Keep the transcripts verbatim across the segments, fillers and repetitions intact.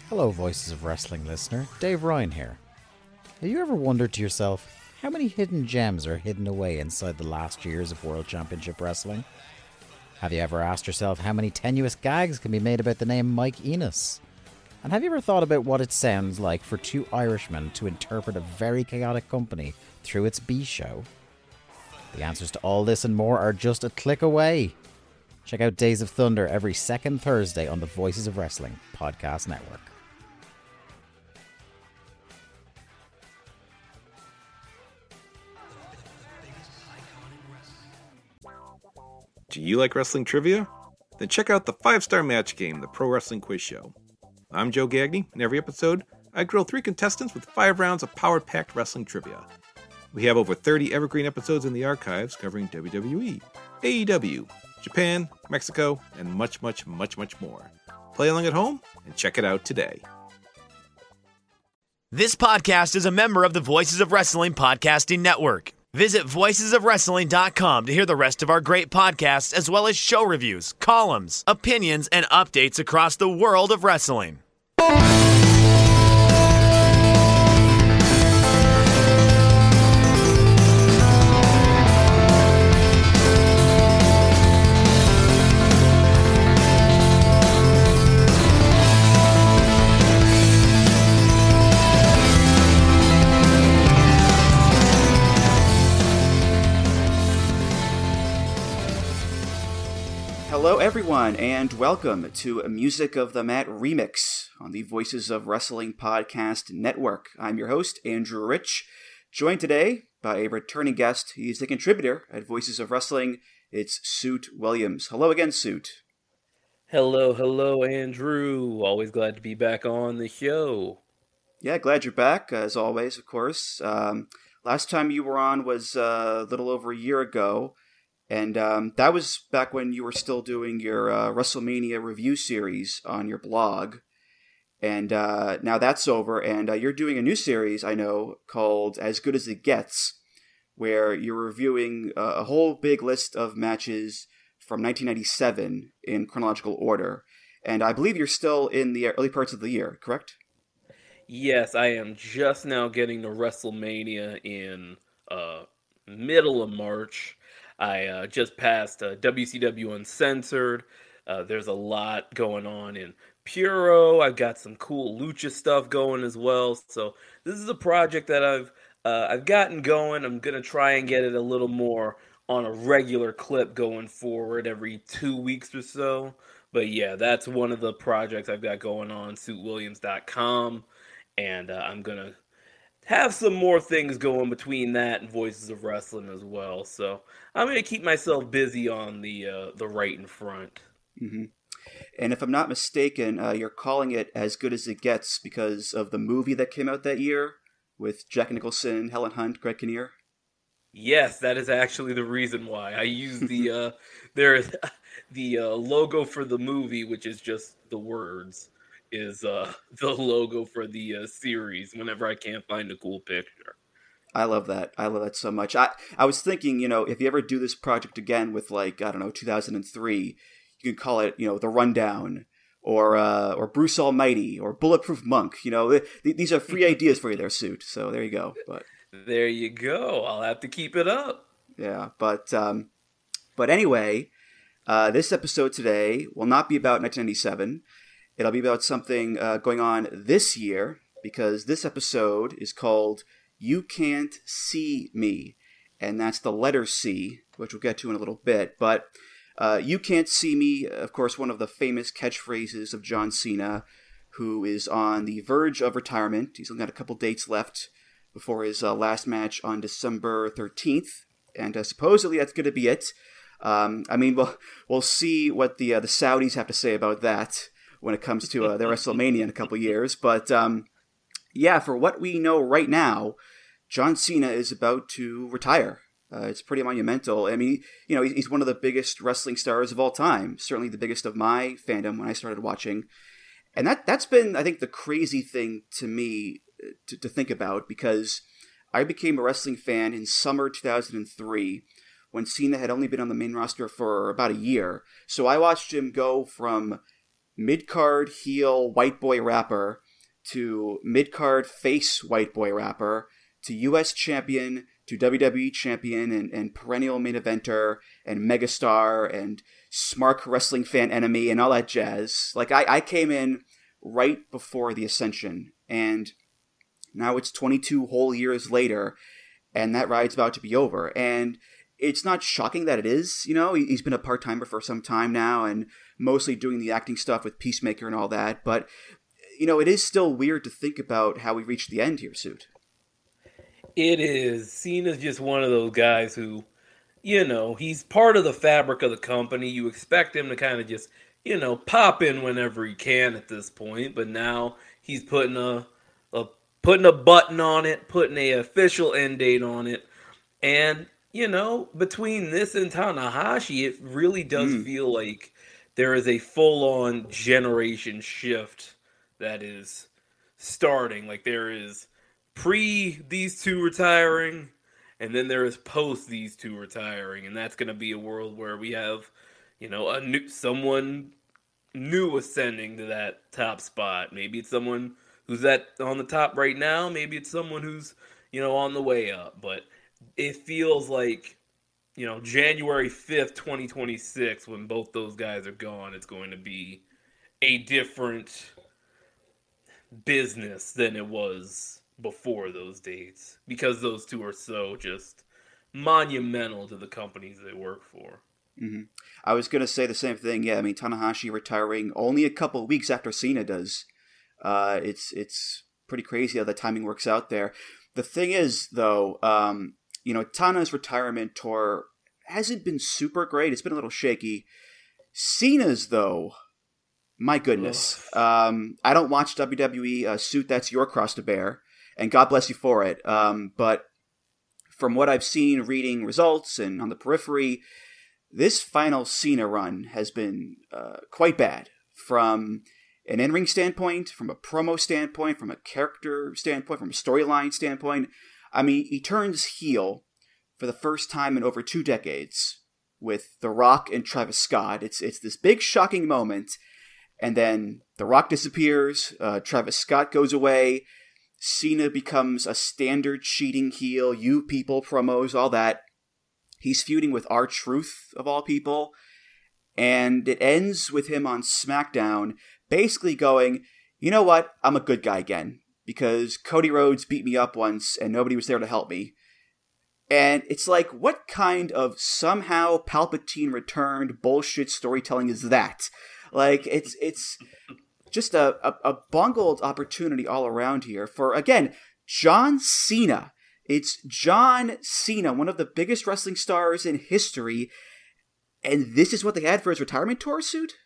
Hello, Voices of Wrestling listener. Dave Ryan here. Have you ever wondered to yourself how many hidden gems are hidden away inside the last years of World Championship Wrestling? Have you ever asked yourself how many tenuous gags can be made about the name Mike Enos? And have you ever thought about what it sounds like for two Irishmen to interpret a very chaotic company through its B-show? The answers to all this and more are just a click away. Check out Days of Thunder every second Thursday on the Voices of Wrestling podcast network. Do you like wrestling trivia? Then check out the five-star match game, the Pro Wrestling Quiz Show. I'm Joe Gagney, and every episode, I grill three contestants with five rounds of power-packed wrestling trivia. We have over thirty evergreen episodes in the archives covering W W E, A E W, Japan, Mexico, and much, much, much, much more. Play along at home and check it out today. This podcast is a member of the Voices of Wrestling Podcasting Network. Visit voices of wrestling dot com to hear the rest of our great podcasts, as well as show reviews, columns, opinions, and updates across the world of wrestling. Hello everyone, and welcome to a Music of the Mat remix on the Voices of Wrestling Podcast Network. I'm your host, Andrew Rich, joined today by a returning guest. He's a contributor at Voices of Wrestling. It's Suit Williams. Hello again, Suit. Hello, hello, Andrew. Always glad to be back on the show. Yeah, glad you're back, as always, of course. Um, last time you were on was uh, a little over a year ago. And um, that was back when you were still doing your uh, WrestleMania review series on your blog. And uh, now that's over, and uh, you're doing a new series, I know, called As Good As It Gets, where you're reviewing uh, a whole big list of matches from nineteen ninety-seven in chronological order. And I believe you're still in the early parts of the year, correct? Yes, I am just now getting to WrestleMania in uh, middle of March. I uh, just passed uh, W C W Uncensored. Uh, there's a lot going on in Puro. I've got some cool lucha stuff going as well. So this is a project that I've uh, I've gotten going. I'm gonna try and get it a little more on a regular clip going forward, every two weeks or so. But yeah, that's one of the projects I've got going on suit williams dot com, and uh, I'm gonna have some more things going between that and Voices of Wrestling as well. So I'm going to keep myself busy on the uh, the right in front. Mm-hmm. And if I'm not mistaken, uh, you're calling it As Good As It Gets because of the movie that came out that year with Jack Nicholson, Helen Hunt, Greg Kinnear? Yes, that is actually the reason why. I use the uh, there the uh, logo for the movie, which is just the words, is uh, the logo for the uh, series whenever I can't find a cool picture. I love that. I love that so much. I, I was thinking, you know, if you ever do this project again with, like, I don't know, two thousand three, you could call it, you know, The Rundown or uh, or Bruce Almighty or Bulletproof Monk. You know, th- these are free ideas for you there, Suit. So there you go. But there you go. I'll have to keep it up. Yeah, but um, but anyway, uh, this episode today will not be about nineteen ninety-seven. It'll be about something uh, going on this year, because this episode is called You Can't See Me, and that's the letter C, which we'll get to in a little bit. But uh, You Can't See Me, of course, one of the famous catchphrases of John Cena, who is on the verge of retirement. He's only got a couple dates left before his uh, last match on December thirteenth, and uh, supposedly that's going to be it. Um, I mean, we'll, we'll see what the, uh, the Saudis have to say about that when it comes to uh, their WrestleMania in a couple years. But um, yeah, for what we know right now, John Cena is about to retire. Uh, it's pretty monumental. I mean, you know, he's one of the biggest wrestling stars of all time. Certainly the biggest of my fandom when I started watching. And that, that's been, I think, the crazy thing to me to, to think about, because I became a wrestling fan in summer two thousand three when Cena had only been on the main roster for about a year. So I watched him go from mid-card heel white boy rapper to mid-card face white boy rapper to U S champion to W W E champion and, and perennial main eventer and megastar and smart wrestling fan enemy and all that jazz. Like, I, I came in right before the Ascension, and now it's twenty-two whole years later, and that ride's about to be over. And it's not shocking that it is. You know, he's been a part-timer for some time now and mostly doing the acting stuff with Peacemaker and all that. But, you know, it is still weird to think about how we reached the end here, Suit. It is. Cena's just one of those guys who, you know, he's part of the fabric of the company. You expect him to kind of just, you know, pop in whenever he can at this point. But now he's putting a, a putting a button on it, putting a official end date on it. And, you know, between this and Tanahashi, it really does mm. feel like there is a full-on generation shift that is starting. Like, there is pre these two retiring, and then there is post these two retiring, and that's going to be a world where we have, you know, a new someone new ascending to that top spot. Maybe it's someone who's at on the top right now. Maybe it's someone who's, you know, on the way up. But it feels like, you know, January fifth, twenty twenty-six, when both those guys are gone, it's going to be a different business than it was before those dates, because those two are so just monumental to the companies they work for. Mm-hmm. I was going to say the same thing. Yeah, I mean, Tanahashi retiring only a couple of weeks after Cena does. Uh, it's it's pretty crazy how the timing works out there. The thing is, though, um, you know, Tana's retirement tour hasn't been super great. It's been a little shaky. Cena's, though, my goodness. Um, I don't watch W W E. Uh, Suit, that's your cross to bear. And God bless you for it. Um, but from what I've seen, reading results and on the periphery, this final Cena run has been uh, quite bad. From an in-ring standpoint, from a promo standpoint, from a character standpoint, from a storyline standpoint. I mean, he turns heel for the first time in over two decades with The Rock and Travis Scott. It's it's this big shocking moment. And then The Rock disappears. Uh, Travis Scott goes away. Cena becomes a standard cheating heel, you people, promos, all that. He's feuding with R-Truth, of all people. And it ends with him on SmackDown basically going, you know what, I'm a good guy again. Because Cody Rhodes beat me up once and nobody was there to help me. And it's like, what kind of somehow Palpatine returned bullshit storytelling is that? Like, it's it's... just a, a, a bungled opportunity all around here for, again, John Cena. It's John Cena, one of the biggest wrestling stars in history, and this is what they had for his retirement tour, Suit?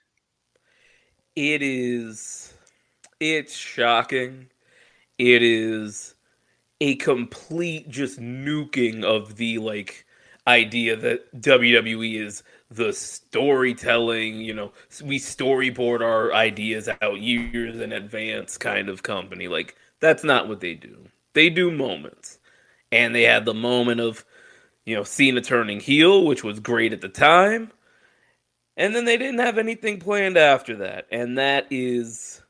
It is... It's shocking. It is a complete just nuking of the, like, idea that W W E is the storytelling, you know, we storyboard our ideas out years in advance kind of company. Like, that's not what they do. They do moments. And they had the moment of, you know, Cena turning heel, which was great at the time. And then they didn't have anything planned after that. And that is,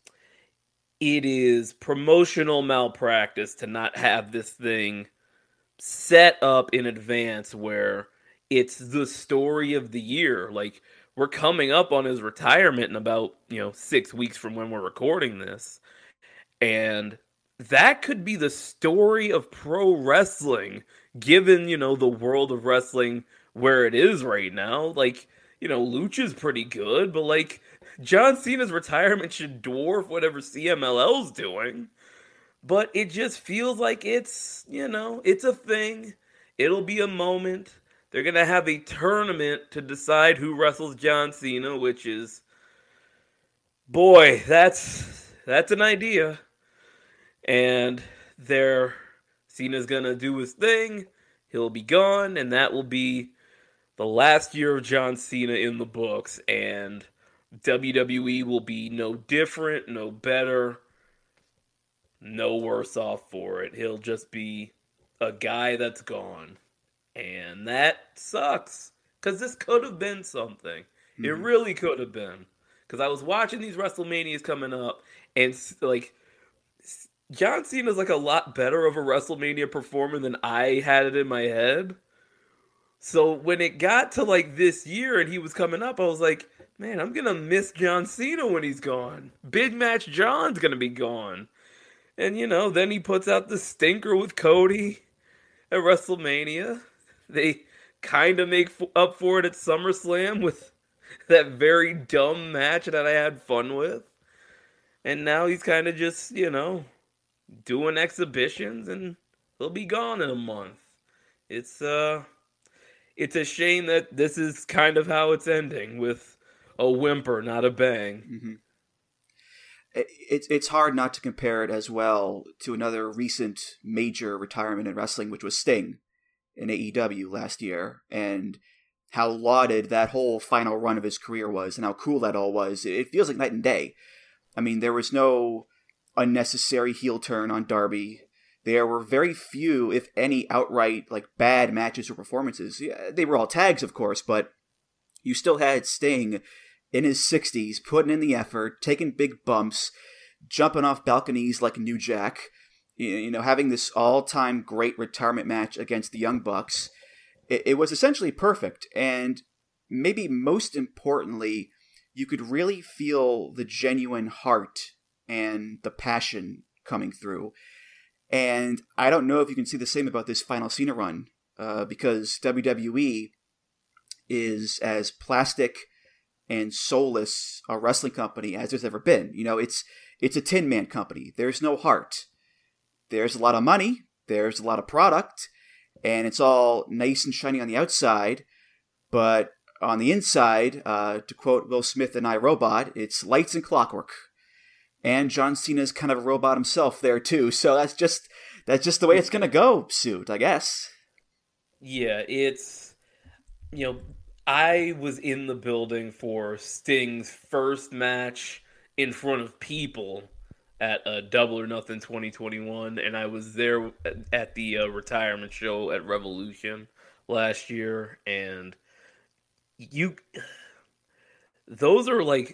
it is promotional malpractice to not have this thing set up in advance where it's the story of the year. Like, we're coming up on his retirement in about, you know, six weeks from when we're recording this. And that could be the story of pro wrestling, given, you know, the world of wrestling where it is right now. Like, you know, Lucha's pretty good, but, like, John Cena's retirement should dwarf whatever C M L L's doing. But it just feels like it's, you know, it's a thing. It'll be a moment. They're going to have a tournament to decide who wrestles John Cena, which is, boy, that's that's an idea. And they're, Cena's going to do his thing. He'll be gone, and that will be the last year of John Cena in the books. And W W E will be no different, no better, no worse off for it. He'll just be a guy that's gone. And that sucks, because this could have been something. Mm-hmm. It really could have been. because I was watching these WrestleManias coming up, and like John Cena's like a lot better of a WrestleMania performer than I had it in my head. So when it got to like this year and he was coming up, I was like, man, I'm gonna miss John Cena when he's gone. Big Match John's gonna be gone. And you know, then he puts out the stinker with Cody at WrestleMania. They kind of make up for it at SummerSlam with that very dumb match that I had fun with. And now he's kind of just, you know, doing exhibitions, and he'll be gone in a month. It's uh, it's a shame that this is kind of how it's ending, with a whimper, not a bang. Mm-hmm. It's it's hard not to compare it as well to another recent major retirement in wrestling, which was Sting in A E W last year, and how lauded that whole final run of his career was, and how cool that all was. It feels like night and day. I mean, there was no unnecessary heel turn on Darby. There were very few, if any, outright like bad matches or performances. Yeah, they were all tags, of course, but you still had Sting in his sixties, putting in the effort, taking big bumps, jumping off balconies like New Jack, you know, having this all-time great retirement match against the Young Bucks. It, it was essentially perfect, and maybe most importantly, you could really feel the genuine heart and the passion coming through. And I don't know if you can see the same about this final Cena run, uh, because W W E is as plastic and soulless a wrestling company as there's ever been. You know, it's it's a Tin Man company. There's no heart. There's a lot of money. There's a lot of product. And it's all nice and shiny on the outside. But on the inside, uh, to quote Will Smith in iRobot, it's lights and clockwork. And John Cena's kind of a robot himself there too. So that's just that's just the way it's going to go, Suit, I guess. Yeah, it's, you know, I was in the building for Sting's first match in front of people at uh, Double or Nothing twenty twenty-one, and I was there at the uh, retirement show at Revolution last year, and you, those are like,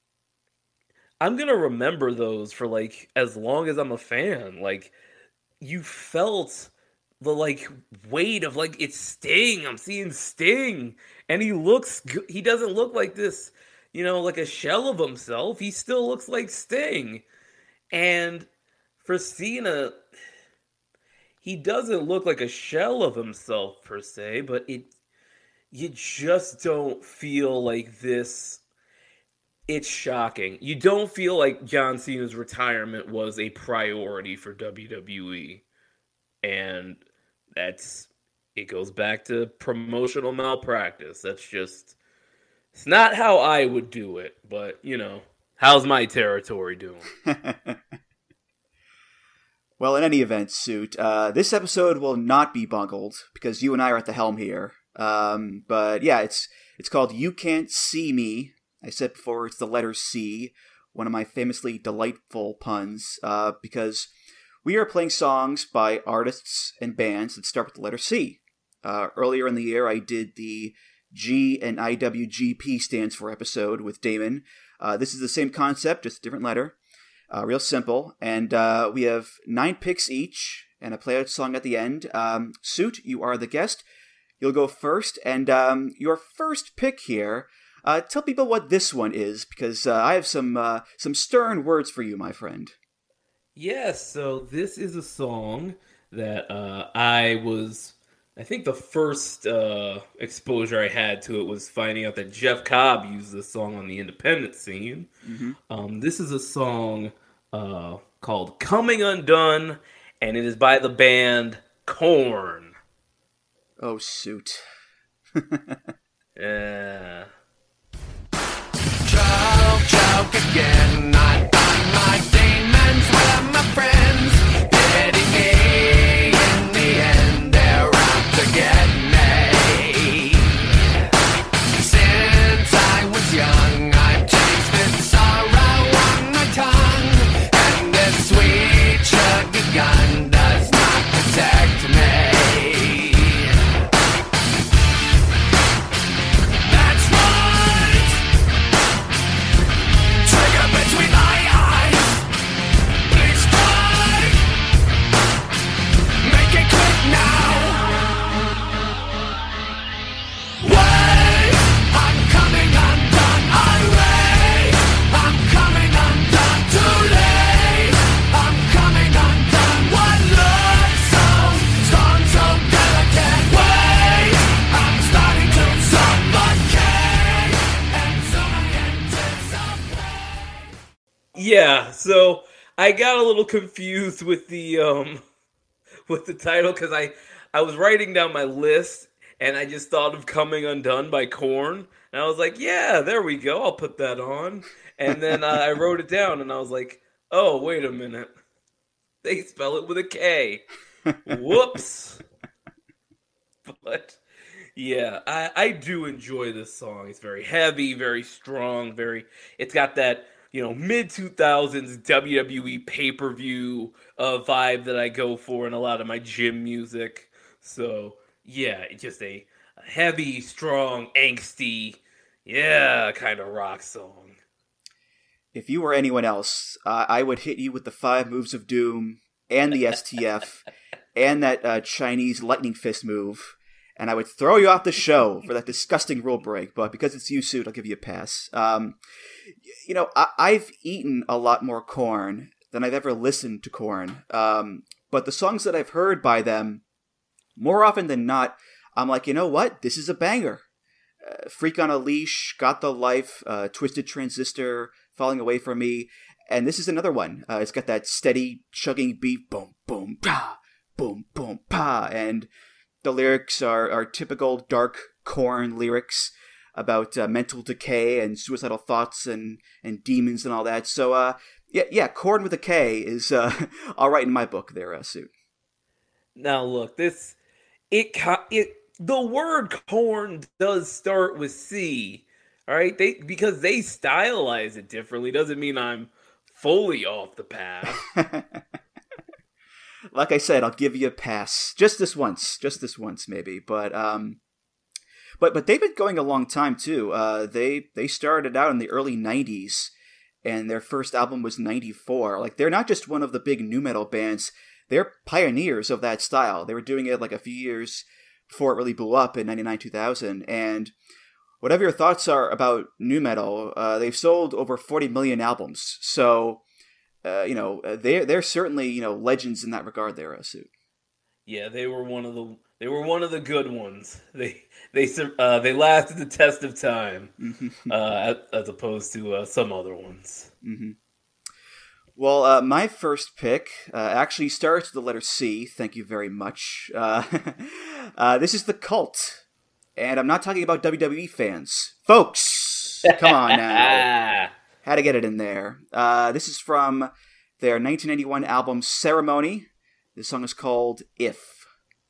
I'm going to remember those for like as long as I'm a fan. Like, you felt the like weight of like, it's Sting. I'm seeing Sting. And he looks good. He doesn't look like this, you know, like a shell of himself. He still looks like Sting. And for Cena, he doesn't look like a shell of himself per se, but it, you just don't feel like this. It's shocking. You don't feel like John Cena's retirement was a priority for W W E. And that's, it goes back to promotional malpractice. That's just, it's not how I would do it, but, you know, how's my territory doing? Well, in any event, Suit, uh, this episode will not be bungled because you and I are at the helm here. Um, but yeah, it's it's called You Can't See Me. I said before, it's the letter C, one of my famously delightful puns, uh, because we are playing songs by artists and bands that start with the letter C. Uh, earlier in the year, I did the G and I W G P stands for episode with Damon. Uh, this is the same concept, just a different letter. Uh, real simple. And uh, we have nine picks each and a play-out song at the end. Um, Suit, you are the guest. You'll go first. And um, your first pick here, uh, tell people what this one is, because uh, I have some uh, some stern words for you, my friend. Yes, so this is a song that uh, I was, I think the first uh, exposure I had to it was finding out that Jeff Cobb used this song on the independent scene. Mm-hmm. Um, this is a song uh, called Coming Undone, and it is by the band Korn. Oh, Suit. Yeah. Joke, joke again. I find my demons with my friends. Getting me in the end, they're out to get me. Since I was young, I've tasted sorrow on my tongue, and this sweet sugar gun does not protect me. That's why Yeah, so I got a little confused with the um with the title because I I was writing down my list and I just thought of "Coming Undone" by Korn, and I was like, yeah, there we go, I'll put that on. And then uh, I wrote it down and I was like, oh, wait a minute, they spell it with a K. Whoops. But yeah, I I do enjoy this song. It's very heavy, very strong, very. It's got that, you know, mid two thousands W W E pay-per-view uh, vibe that I go for in a lot of my gym music. So, yeah, it's just a, a heavy, strong, angsty, yeah, kind of rock song. If you were anyone else, uh, I would hit you with the five moves of doom and the S T F and that uh, Chinese lightning fist move, and I would throw you off the show for that disgusting rule break. But because it's you, Suit, I'll give you a pass. Um, you know, I- I've eaten a lot more Korn than I've ever listened to Korn. Um, but the songs that I've heard by them, more often than not, I'm like, you know what? This is a banger. Uh, Freak on a Leash, Got the Life, uh, Twisted Transistor, Falling Away From Me. And this is another one. Uh, it's got that steady chugging beat, boom, boom, pa, boom, boom, pa. And the lyrics are, are typical dark Korn lyrics about uh, mental decay and suicidal thoughts and, and demons and all that. So, uh, yeah, yeah, Korn with a K is uh, all right in my book there, uh, Suit. Now, look, this, it, it, the word corn does start with C, all right? They, because they stylize it differently doesn't mean I'm fully off the path. Like I said, I'll give you a pass. Just this once. Just this once, maybe. But um, but but they've been going a long time, too. Uh, they they started out in the early nineties, and their first album was ninety-four. Like, they're not just one of the big nu metal bands. They're pioneers of that style. They were doing it, like, a few years before it really blew up in ninety-nine two thousand. And whatever your thoughts are about nu metal, uh, they've sold over forty million albums. So... Uh, you know, they're they're certainly, you know, legends in that regard. There, uh, Suit. Yeah, they were one of the they were one of the good ones. They they uh, they lasted the test of time, uh, as, as opposed to uh, some other ones. Mm-hmm. Well, uh, my first pick uh, actually starts with the letter C. Thank you very much. Uh, uh, this is The Cult, and I'm not talking about W W E fans, folks. Come on now. Had to get it in there. Uh, this is from their nineteen ninety-one album Ceremony. This song is called If.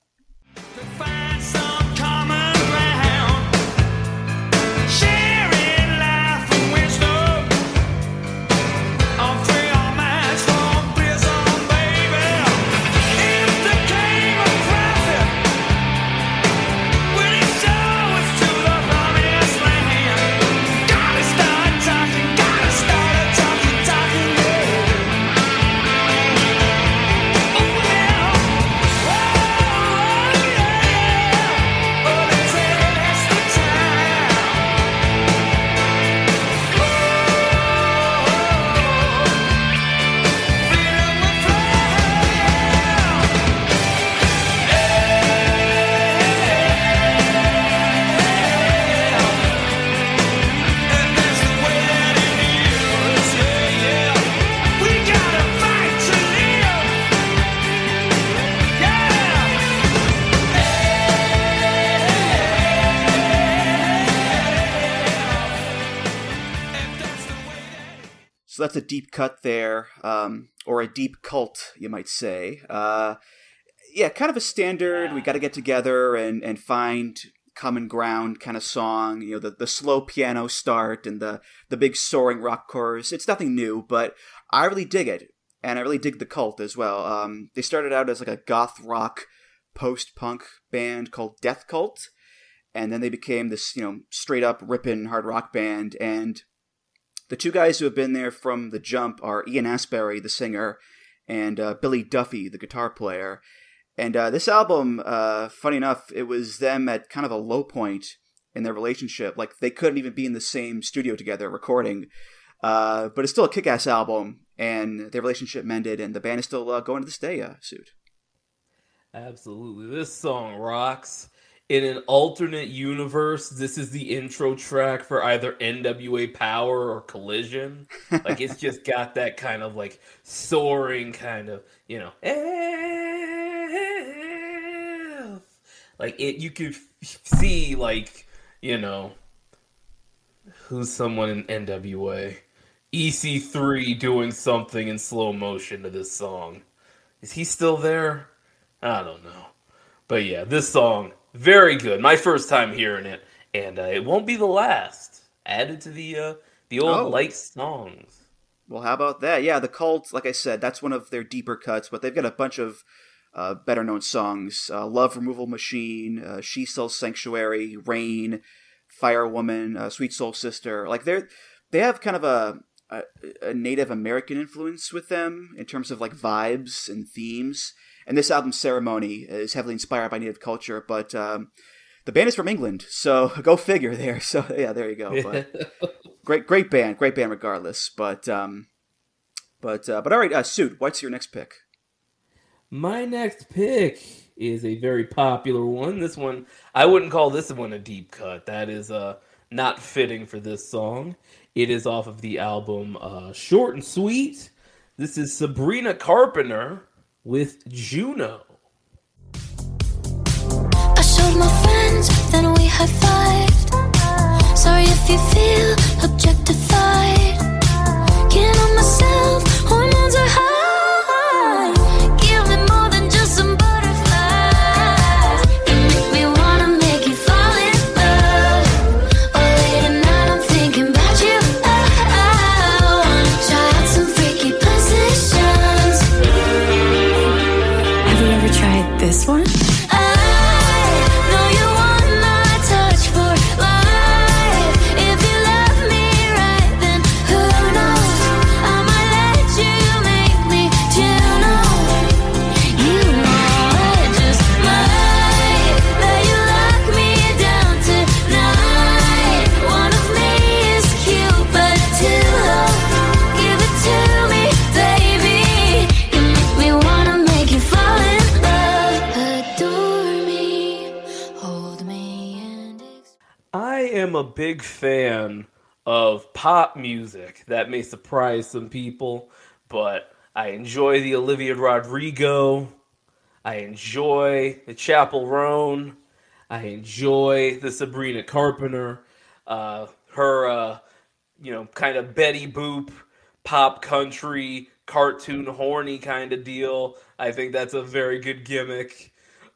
So that's a deep cut there, um, or a deep cult, you might say. Uh, yeah, kind of a standard, we got to get together and, and find common ground kind of song. You know, the, the slow piano start and the, the big soaring rock chorus. It's nothing new, but I really dig it. And I really dig The Cult as well. Um, they started out as like a goth rock post-punk band called Death Cult. And then they became this, you know, straight up ripping hard rock band. And the two guys who have been there from the jump are Ian Astbury, the singer, and uh, Billy Duffy, the guitar player. And uh, this album, uh, funny enough, it was them at kind of a low point in their relationship. Like, they couldn't even be in the same studio together recording. Uh, but it's still a kick-ass album, and their relationship mended, and the band is still uh, going to this day, uh, Suit. Absolutely. This song rocks. in an alternate universe, this is the intro track for either N W A Power or Collision. Like, it's just got that kind of, like, soaring kind of, you know, like, it. You could f- see, like, you know, who's someone in N W A? E C three doing something in slow motion to this song. Is he still there? I don't know. But yeah, this song, very good. My first time hearing it, and uh, it won't be the last. Added to the uh, the old Oh. light songs. Well, how about that? Yeah, the Cult, like I said, that's one of their deeper cuts, but they've got a bunch of uh, better-known songs. Uh, Love Removal Machine, uh, She Sells Sanctuary, Rain, Firewoman, uh, Sweet Soul Sister. Like, they're, they have kind of a, a, a Native American influence with them in terms of, like, vibes and themes. And this album, Ceremony, is heavily inspired by Native culture, but um, the band is from England, so go figure there. So, yeah, there you go. But great, great band, great band regardless. But, um, but, uh, but all right, uh, Suit, what's your next pick? My next pick is a very popular one. This one, I wouldn't call this one a deep cut. That is uh, not fitting for this song. It is off of the album uh, Short and Sweet. This is Sabrina Carpenter with Juno. I showed my friends, then we high-fived. Sorry if you feel objectified. Can't on myself, hormones are high. Give me more than just some butterflies. You make me wanna make you fall in love. Oh, late at night I'm thinking about you. Oh, I wanna try out some freaky positions. Have you ever tried this one? I know you want my touch for life. If you love me right, then who knows? I might let you make me Juno. You know I just might let you lock me down tonight. One of me is cute, but too low. Give it to me, baby. You make me wanna make you fall in love. Adore me, hold me and ex- I am a big fan of pop music. That may surprise some people, but I enjoy the Olivia Rodrigo. I enjoy the Chapel Roan. I enjoy the Sabrina Carpenter. Uh, her, uh, you know, kind of Betty Boop, pop country, cartoon horny kind of deal. I think that's a very good gimmick.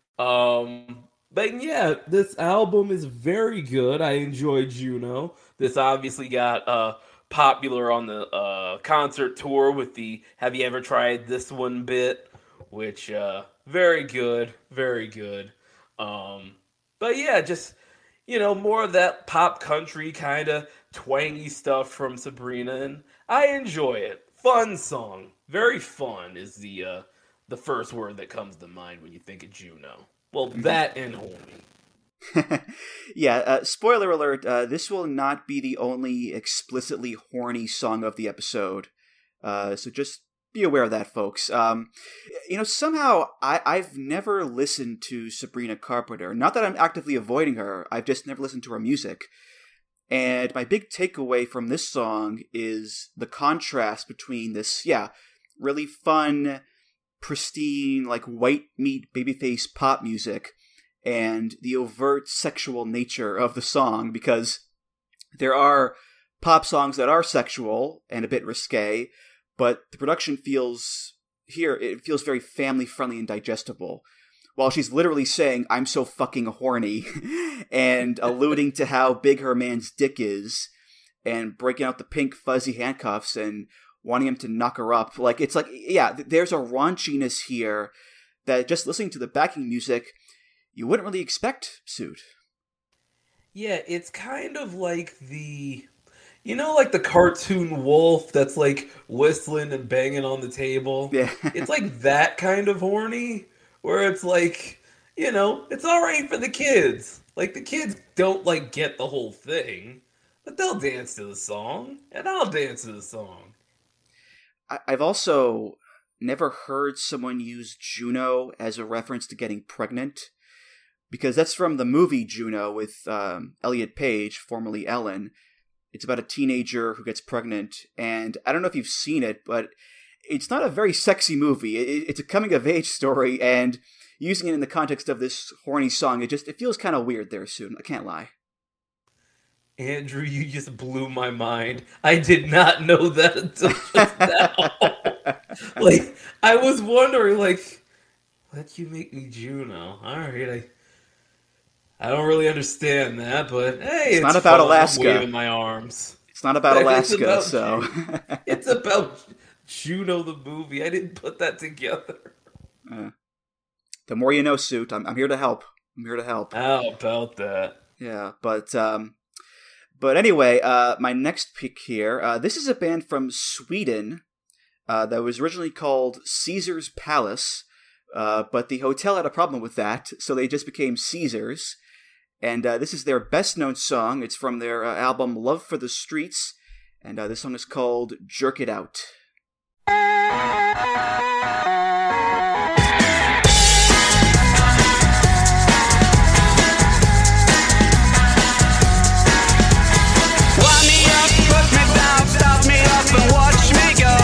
Um, but yeah, this album is very good. I enjoy Juno. This obviously got uh, popular on the uh, concert tour with the Have You Ever Tried This One bit, which uh, very good, very good. Um, but yeah, just, you know, more of that pop country kind of twangy stuff from Sabrina, and I enjoy it. Fun song, very fun is the uh, the first word that comes to mind when you think of Juno. Well, that and horny. Yeah, uh, spoiler alert, uh, this will not be the only explicitly horny song of the episode. Uh, so just be aware of that, folks. Um, you know, somehow I, I've never listened to Sabrina Carpenter. Not that I'm actively avoiding her, I've just never listened to her music. And my big takeaway from this song is the contrast between this, yeah, really fun, pristine, like white meat babyface pop music and the overt sexual nature of the song, because there are pop songs that are sexual and a bit risque, but the production feels here, it feels very family friendly and digestible. While she's literally saying, I'm so fucking horny, and alluding to how big her man's dick is, and breaking out the pink fuzzy handcuffs and wanting him to knock her up. Like, it's like, yeah, there's a raunchiness here that just listening to the backing music, you wouldn't really expect, Suit. Yeah, it's kind of like the, you know, like the cartoon wolf that's like whistling and banging on the table. Yeah. It's like that kind of horny, where it's like, you know, it's all right for the kids. Like, the kids don't like get the whole thing, but they'll dance to the song, and I'll dance to the song. I- I've also never heard someone use Juno as a reference to getting pregnant, because that's from the movie Juno with um, Elliot Page, formerly Ellen. It's about a teenager who gets pregnant, and I don't know if you've seen it, but it's not a very sexy movie. It, it's a coming-of-age story, and using it in the context of this horny song, it just it feels kind of weird there soon. I can't lie. Andrew, you just blew my mind. I did not know that until just now. Like, I was wondering, like, let you make me Juno. All right, I... I don't really understand that, but hey, it's, it's not about fun. Alaska. I'm waving my arms. It's not about Alaska, it's about so Ju- it's about Juno the movie. I didn't put that together. Uh, the more you know, Suit. I'm, I'm here to help. I'm here to help. How about that? Yeah, but um, but anyway, uh, my next pick here. Uh, this is a band from Sweden uh, that was originally called Caesar's Palace, uh, but the hotel had a problem with that, so they just became Caesars. And uh, this is their best-known song. It's from their uh, album Love for the Streets, and uh, this song is called Jerk It Out. Wind me up, put me down, stop me up and watch me go.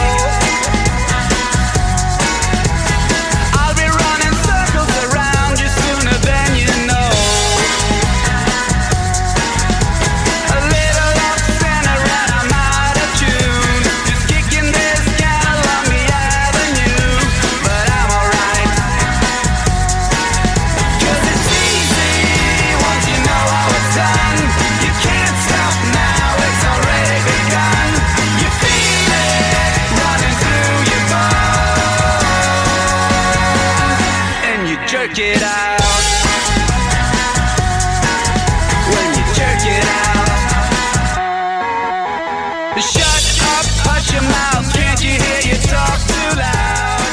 I'll be running circles around you sooner than you know. A little off center and I'm out of tune. Just kicking this can along the avenue, but I'm alright. 'Cause it's easy once you know how it's done. You can't stop now, it's already begun. You feel it running through your bones, and you jerk it out. When you jerk it out, shut up, hush your mouth. Can't you hear you talk too loud?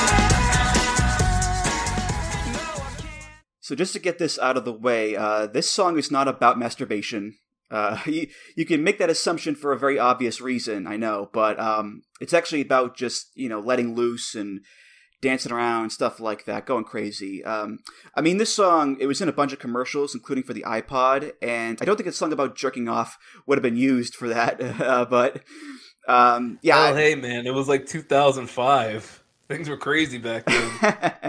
No, I can't. So just to get this out of the way, uh, this song is not about masturbation. Uh, you, you can make that assumption for a very obvious reason, I know, but um, it's actually about just, you know, letting loose and dancing around, stuff like that, going crazy. Um, I mean, this song, it was in a bunch of commercials, including for the iPod, and I don't think a song about jerking off would have been used for that, uh, but um, yeah. Well, I- hey, man, it was like two thousand five. Things were crazy back then.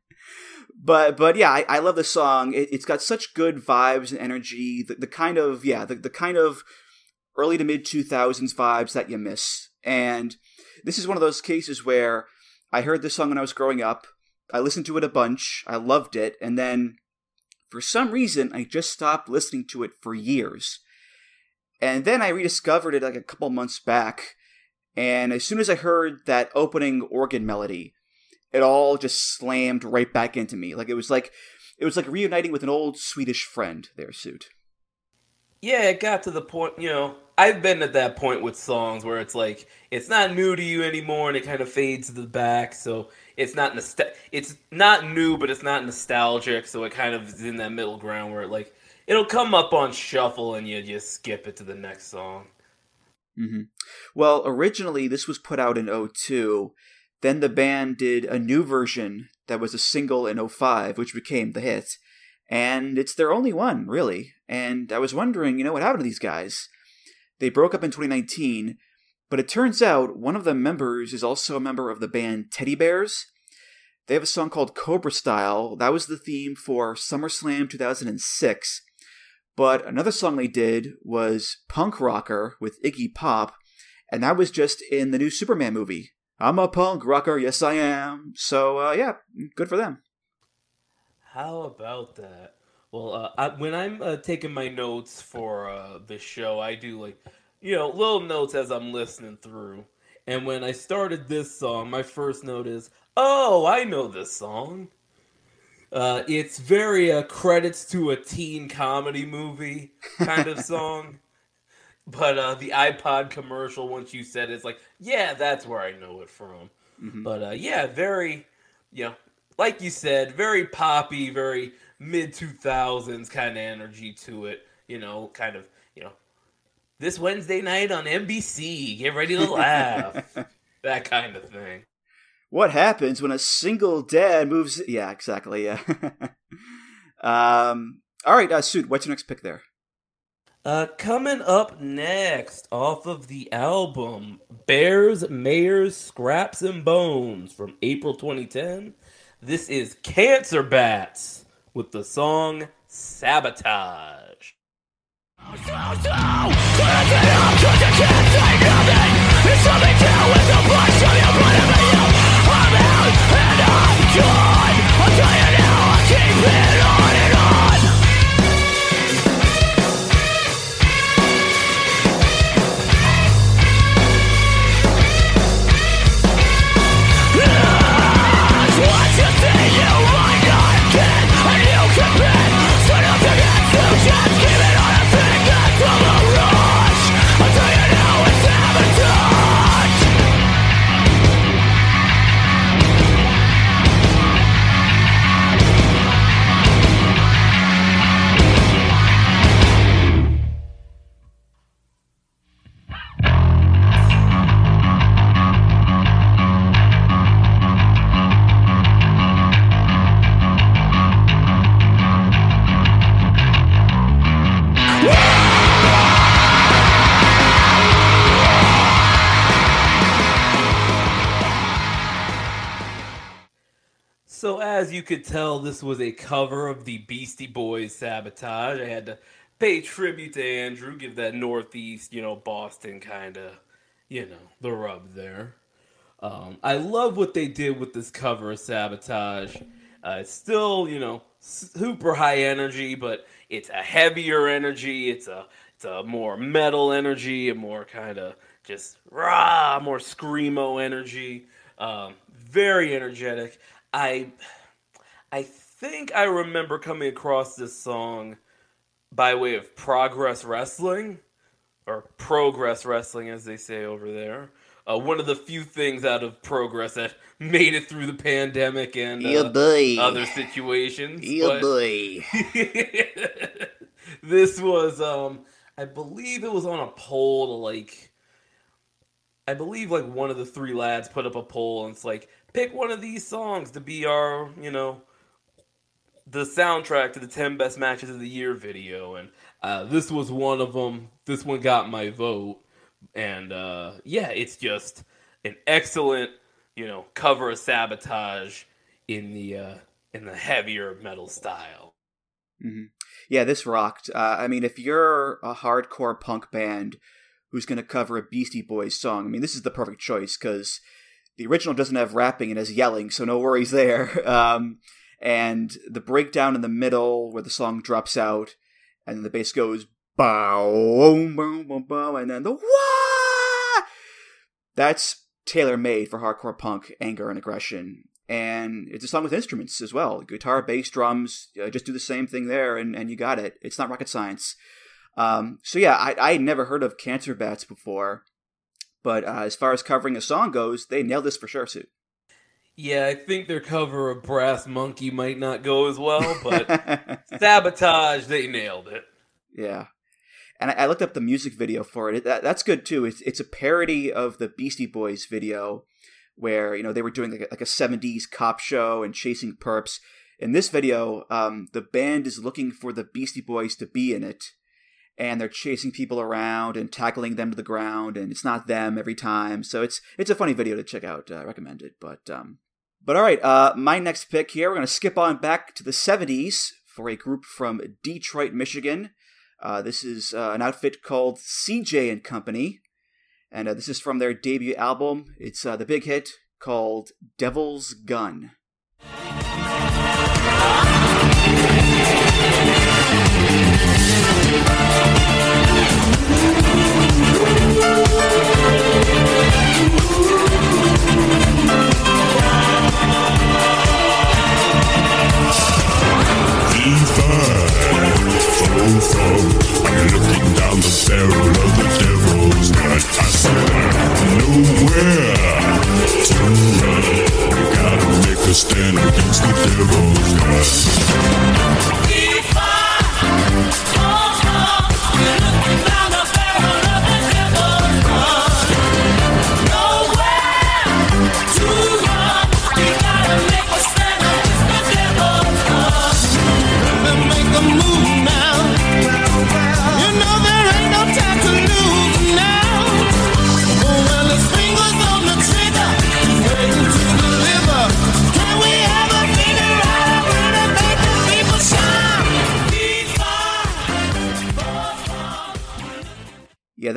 But but yeah, I, I love this song. It, it's got such good vibes and energy. The, the kind of yeah, the, the kind of early to mid two thousands vibes that you miss. And this is one of those cases where I heard this song when I was growing up. I listened to it a bunch. I loved it, and then for some reason I just stopped listening to it for years. And then I rediscovered it like a couple months back. And as soon as I heard that opening organ melody, it all just slammed right back into me. Like it was like it was like reuniting with an old Swedish friend there, Suit. Yeah, it got to the point, you know, I've been at that point with songs where it's like, it's not new to you anymore and it kind of fades to the back, so it's not nostal- it's not new, but it's not nostalgic, so it kind of is in that middle ground where it like, it'll come up on shuffle and you just skip it to the next song. Mm-hmm. Well, originally this was put out in oh two. Then the band did a new version that was a single in oh five, which became the hit. And it's their only one, really. And I was wondering, you know, what happened to these guys? They broke up in twenty nineteen, but it turns out one of the members is also a member of the band Teddy Bears. They have a song called Cobra Style. That was the theme for SummerSlam two thousand six. But another song they did was Punk Rocker with Iggy Pop, and that was just in the new Superman movie. I'm a punk rocker, yes I am. So, uh, yeah, good for them. How about that? Well, uh, I, when I'm uh, taking my notes for uh, this show, I do like, you know, little notes as I'm listening through. And when I started this song, my first note is, oh, I know this song. Uh, it's very uh, credits to a teen comedy movie kind of song. But uh, the iPod commercial, once you said it, it's like, yeah, that's where I know it from. Mm-hmm. But uh, yeah, very, you know, like you said, very poppy, very mid two thousands kind of energy to it. You know, kind of, you know, this Wednesday night on N B C, get ready to laugh. That kind of thing. What happens when a single dad moves... Yeah, exactly, yeah. Um, all right, uh, Sood, what's your next pick there? Uh, coming up next, off of the album Bears, Mayors, Scraps, and Bones from April twenty ten, this is Cancer Bats with the song Sabotage. So as you could tell, this was a cover of the Beastie Boys' Sabotage. I had to pay tribute to Andrew, give that Northeast, you know, Boston kind of, you know, the rub there. Um, I love what they did with this cover of Sabotage. Uh, it's still, you know, super high energy, but it's a heavier energy. It's a, it's a more metal energy, a more kind of just rah, more screamo energy. Um, very energetic. I I think I remember coming across this song by way of Progress Wrestling, or Progress Wrestling as they say over there. Uh, one of the few things out of Progress that made it through the pandemic and uh, yeah, boy. other situations. Yeah, but boy. This was, um, I believe it was on a poll to like, I believe like one of the three lads put up a poll and it's like, pick one of these songs to be our, you know, the soundtrack to the ten best matches of the year video. And uh, this was one of them. This one got my vote. And uh, yeah, it's just an excellent, you know, cover of Sabotage in the uh, in the heavier metal style. Mm-hmm. Yeah, this rocked. Uh, I mean, if you're a hardcore punk band who's going to cover a Beastie Boys song, I mean, this is the perfect choice because the original doesn't have rapping and has yelling, so no worries there. Um, and the breakdown in the middle where the song drops out and then the bass goes bow, boom, boom, boom, boom, and then the wah! That's tailor-made for hardcore punk anger and aggression. And it's a song with instruments as well. Guitar, bass, drums, uh, just do the same thing there and, and you got it. It's not rocket science. Um, so yeah, I, I had never heard of Cancer Bats before. But uh, as far as covering a song goes, they nailed this for sure, Sue. Yeah, I think their cover of Brass Monkey might not go as well, but Sabotage, they nailed it. Yeah. And I, I looked up the music video for it. it that, that's good, too. It's it's a parody of the Beastie Boys video where, you know, they were doing like a, like a seventies cop show and chasing perps. In this video, um, the band is looking for the Beastie Boys to be in it. And they're chasing people around and tackling them to the ground, and it's not them every time. So it's it's a funny video to check out. I uh, recommend it. But um, but all right, uh, my next pick here, we're going to skip on back to the seventies for a group from Detroit, Michigan. Uh, this is uh, an outfit called C J and Company, and uh, this is from their debut album. It's uh, the big hit called Devil's Gun. I'm looking down the barrel of the devil's gun. I said nowhere to run. We gotta make a stand against the devil's gun. We fight, oh, oh. We're looking down the barrel of the devil's gun. Nowhere to run. We gotta make a stand against the devil's gun.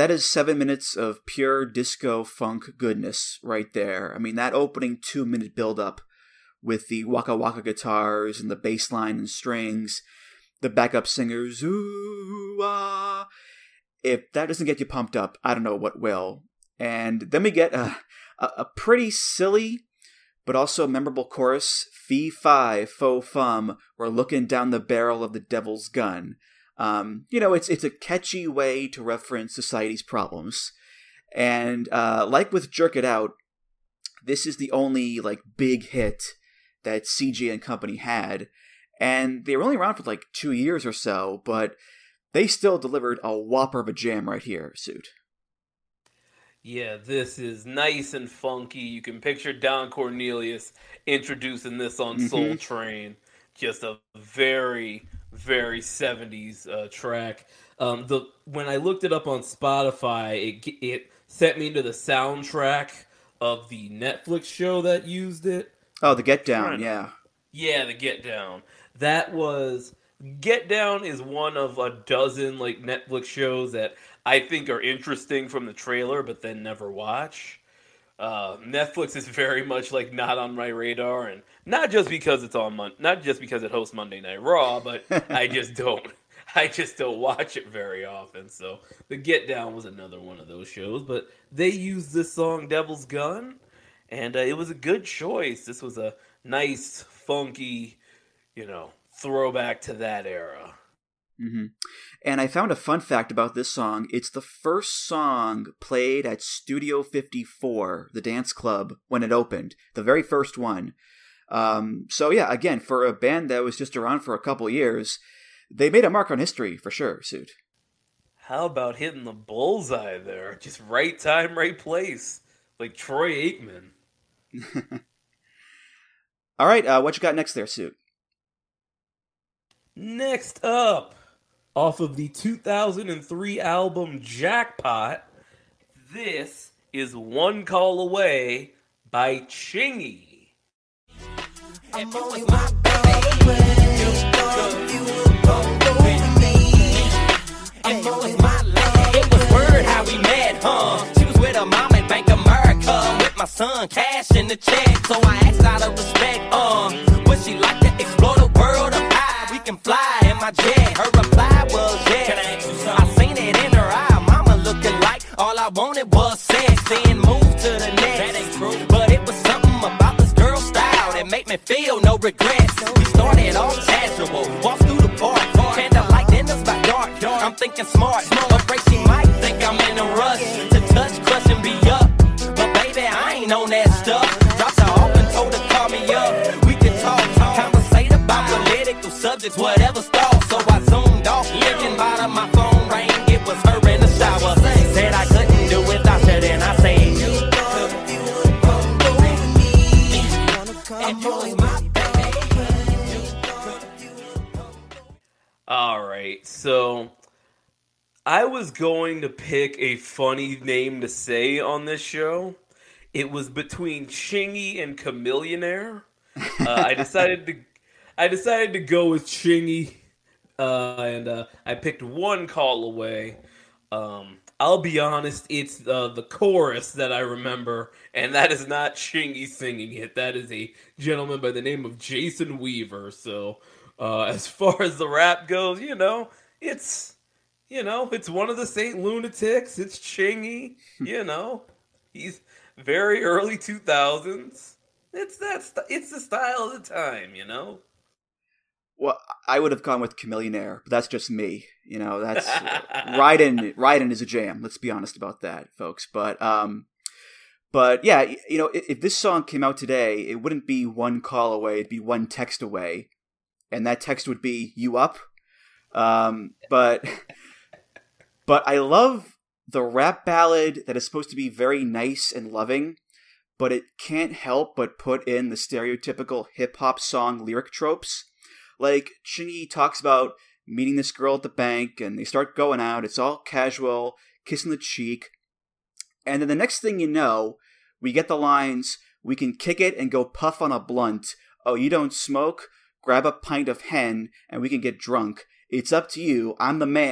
that is seven minutes of pure disco funk goodness right there. I mean, that opening two-minute build-up with the waka waka guitars and the bass line and strings, the backup singers, ooh, ah. If that doesn't get you pumped up, I don't know what will. And then we get a, a, a pretty silly but also memorable chorus, fee fi fo fum, we're looking down the barrel of the devil's gun. Um, you know, it's it's a catchy way to reference society's problems. And uh, like with Jerk It Out, this is the only like big hit that C G and company had. And they were only around for like two years or so, but they still delivered a whopper of a jam right here, Suit. Yeah, this is nice and funky. You can picture Don Cornelius introducing this on Mm-hmm. Soul Train. Just a very, very seventies uh, track. Um, the when I looked it up on Spotify, it it sent me to the soundtrack of the Netflix show that used it. Oh, the Get Down, Right. yeah. Yeah, the Get Down. That was Get Down is one of a dozen like Netflix shows that I think are interesting from the trailer, but then never watch. Uh, Netflix is very much like not on my radar, and not just because it's on Mon- not just because it hosts Monday Night Raw, but I just don't. I just don't watch it very often. So the Get Down was another one of those shows, but they used this song "Devil's Gun," and uh, it was a good choice. This was a nice, funky, you know, throwback to that era. Mm-hmm. And I found a fun fact about this song. It's the first song played at Studio fifty-four, the dance club, when it opened. The very first one. Um, so yeah, again, for a band that was just around for a couple years, they made a mark on history for sure, Suit. How about hitting the bullseye there? Just right time, right place. Like Troy Aikman. All right, uh, what you got next there, Suit? Next up, off of the two thousand three album Jackpot, this is One Call Away by Chingy. If you was my baby, you would go with me. If you was my lady, it was word how we met, huh? She was with her mom at Bank America, with my son cash in the check. So I asked out of respect, um, would she like to explore the world of high? We can fly in my jet. Her reply was yes. Can I ask you something? I seen it in her eye, mama looking like all I wanted was sex. Then move to the next. That ain't true, but it was something about this girl style that made me feel no regrets. We started off casual, walked through the park, candlelight in us by dark. I'm thinking smart, afraid she might think I'm in a rush to touch, crush, and be up. But baby, I ain't on that stuff. Dropped her off and told her to call me up. We could talk, conversate about political subjects, whatever's thought. So I zoomed off, looking bottom, my phone rang. It was her in the shower. Said I couldn't do without her, then I said, you go, you would go with me. And you was my All right, so I was going to pick a funny name to say on this show. It was between Chingy and Chameleonaire. Uh, I decided to, I decided to go with Chingy, uh, and uh, I picked One Call Away. Um, I'll be honest, it's uh, the chorus that I remember, and that is not Chingy singing it. That is a gentleman by the name of Jason Weaver. So. Uh, as far as the rap goes, you know, it's, you know, it's one of the Saint Lunatics. It's Chingy, you know. He's very early two thousands. It's that. St- it's the style of the time, you know. Well, I would have gone with Chameleonaire, but that's just me. You know, that's Raiden. Raiden is a jam. Let's be honest about that, folks. But, um, but yeah, you know, if, if this song came out today, it wouldn't be one call away. It'd be one text away. And that text would be, you up? Um, but but I love the rap ballad that is supposed to be very nice and loving, but it can't help but put in the stereotypical hip-hop song lyric tropes. Like, Chingy talks about meeting this girl at the bank, and they start going out. It's all casual, kissing the cheek. And then the next thing you know, we get the lines, we can kick it and go puff on a blunt. Oh, you don't smoke? Grab a pint of hen and we can get drunk. It's up to you. I'm the man,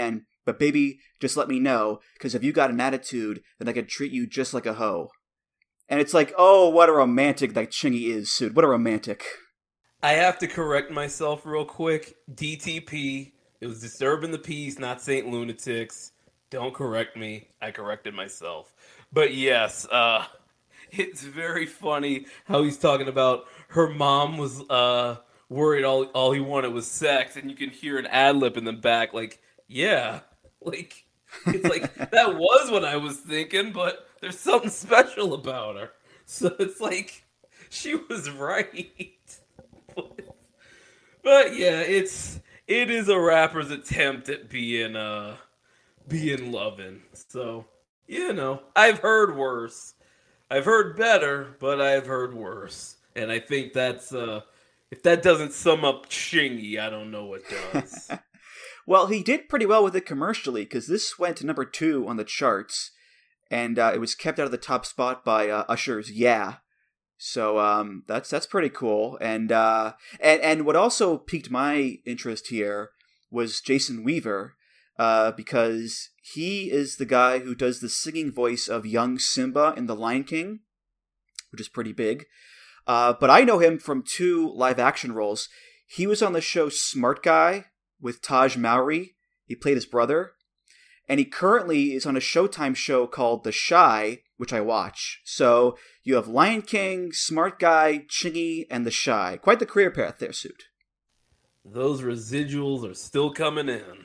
but baby, just let me know, because if you got an attitude, then I could treat you just like a hoe. And it's like, oh, what a romantic that Chingy is, Suit. What a romantic. I have to correct myself real quick. D T P. It was Disturbing the Peace, not Saint Lunatics. Don't correct me. I corrected myself. But yes, uh, it's very funny how he's talking about her mom was uh, worried all all he wanted was sex, and you can hear an ad-lib in the back like, yeah. Like, it's like, that was what I was thinking, but there's something special about her. So it's like, she was right. But, but yeah, it's it is a rapper's attempt at being uh being loving. So, you know, I've heard worse. I've heard better, but I've heard worse. And I think that's uh if that doesn't sum up Chingy, I don't know what does. Well, he did pretty well with it commercially, because this went to number two on the charts, and uh, it was kept out of the top spot by uh, Usher's Yeah. So um, that's that's pretty cool. And, uh, and and what also piqued my interest here was Jason Weaver, uh, because he is the guy who does the singing voice of young Simba in The Lion King, which is pretty big. Uh, but I know him from two live-action roles. He was on the show Smart Guy with Taj Mowry. He played his brother. And he currently is on a Showtime show called The Shy, which I watch. So you have Lion King, Smart Guy, Chingy, and The Shy. Quite the career path there, Suit. Those residuals are still coming in.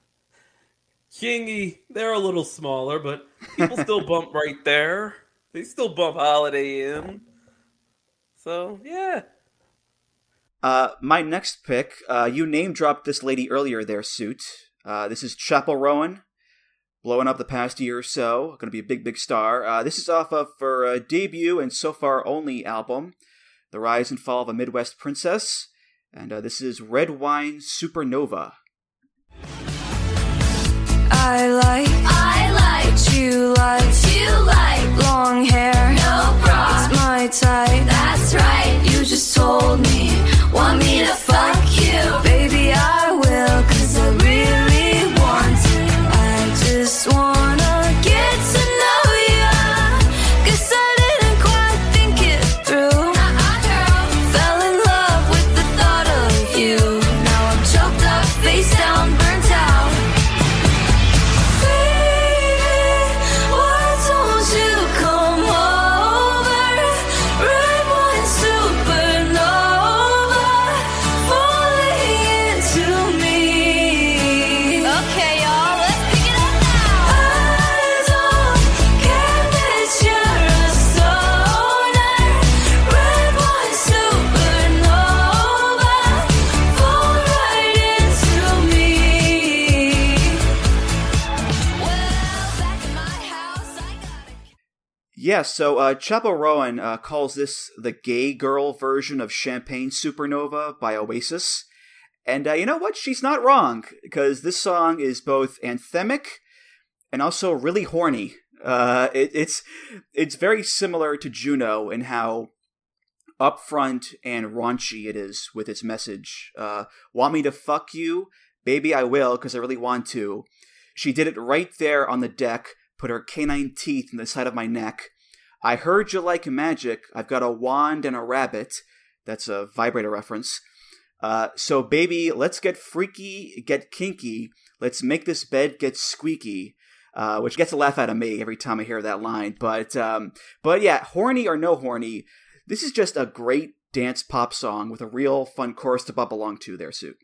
Chingy, they're a little smaller, but people still bump right there. They still bump Holiday in. So, yeah. Uh, my next pick, uh, you name-dropped this lady earlier there, Suit. Uh, this is Chappell Rowan, blowing up the past year or so. Going to be a big, big star. Uh, this is off of her uh, debut and so far only album, The Rise and Fall of a Midwest Princess. And uh, this is Red Wine Supernova. I like, I like, what you like, what you like, long hair, no bra, it's my type, that's right, you just told me, want me to fuck you, baby I will, cause I really want to, I just wanna get to know ya, guess I didn't quite think it through, fell in love with the thought of you, now I'm choked up, face down, burnt out. Yeah, so uh, Chappell Rowan uh, calls this the gay girl version of Champagne Supernova by Oasis. And uh, you know what? She's not wrong, because this song is both anthemic and also really horny. Uh, it, it's it's very similar to Juno in how upfront and raunchy it is with its message. Uh, want me to fuck you? Baby, I will, because I really want to. She did it right there on the deck, put her canine teeth in the side of my neck. I heard you like magic. I've got a wand and a rabbit. That's a vibrator reference. Uh, so, baby, let's get freaky, get kinky. Let's make this bed get squeaky. Uh, which gets a laugh out of me every time I hear that line. But, um, but yeah, horny or no horny, this is just a great dance pop song with a real fun chorus to bop along to there, Suit.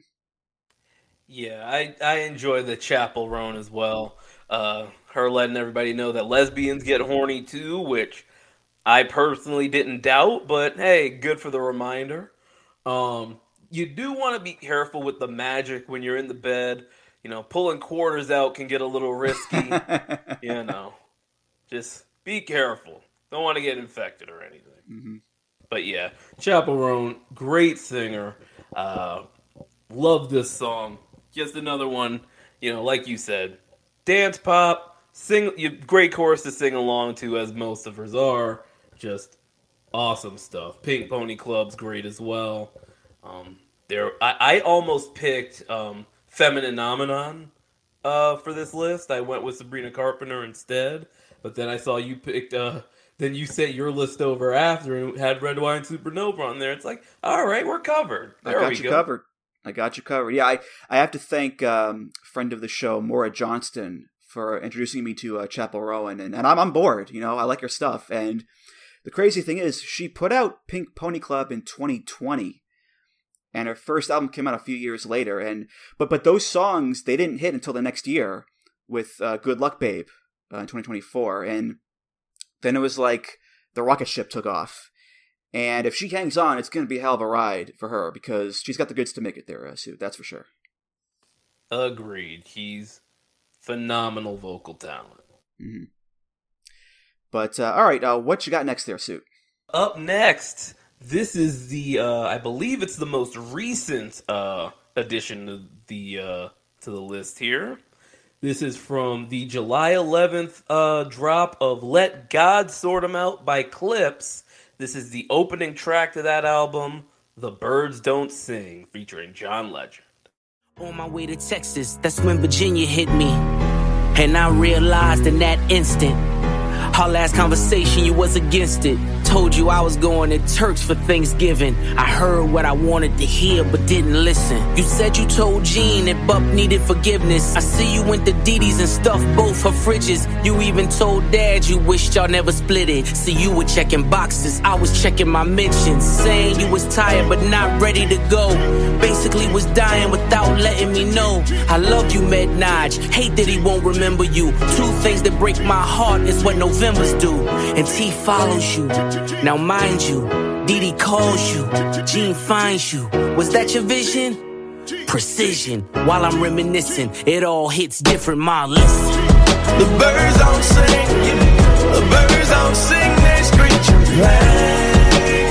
Yeah, I, I enjoy the Chappell Roan as well. Uh, her letting everybody know that lesbians get horny too, which I personally didn't doubt, but hey, good for the reminder. Um, you do want to be careful with the magic when you're in the bed. You know, pulling quarters out can get a little risky. You know, just be careful. Don't want to get infected or anything. Mm-hmm. But yeah, Chappell Roan, great singer. Uh, love this song. Just another one, you know, like you said, dance pop, sing, you, great chorus to sing along to, as most of hers are. Just awesome stuff. Pink Pony Club's great as well. Um, there, I, I almost picked um, Femininomenon uh, for this list. I went with Sabrina Carpenter instead, but then I saw you picked. Uh, then you sent your list over after and had Red Wine Supernova on there. It's like, all right, we're covered. There I got we you go. covered. I got you covered. Yeah, I, I have to thank um, friend of the show, Maura Johnston, for introducing me to uh, Chapel Rowan, and, and I'm on board. You know, I like her stuff. And the crazy thing is, she put out Pink Pony Club in twenty twenty, and her first album came out a few years later. And but but those songs, they didn't hit until the next year with uh, Good Luck Babe uh, in twenty twenty-four, and then it was like the rocket ship took off. And if she hangs on, it's going to be a hell of a ride for her because she's got the goods to make it there, uh, Sue. That's for sure. Agreed. He's phenomenal vocal talent. Mm-hmm. But, uh, all right, uh, what you got next there, Sue? Up next, this is the, uh, I believe it's the most recent uh, addition to the uh, to the list here. This is from the July eleventh uh, drop of Let God Sort 'Em Out by Clips. This is the opening track to that album, The Birds Don't Sing, featuring John Legend. On my way to Texas, that's when Virginia hit me. And I realized in that instant, our last conversation, you was against it. Told you I was going to Turks for Thanksgiving. I heard what I wanted to hear, but didn't listen. You said you told Jean that Bup needed forgiveness. I see you went to Dee Dee's and stuffed both her fridges. You even told Dad you wished y'all never split it. See, you were checking boxes, I was checking my mentions. Saying you was tired but not ready to go. Basically was dying without letting me know. I love you, Med Naj. Hate that he won't remember you. Two things that break my heart is what November's do. And T follows you. Now mind you, Dee Dee calls you, Jean finds you. Was that your vision? Precision. While I'm reminiscing, it all hits different, ma, listen. The birds don't sing, the birds don't sing, they screech and play.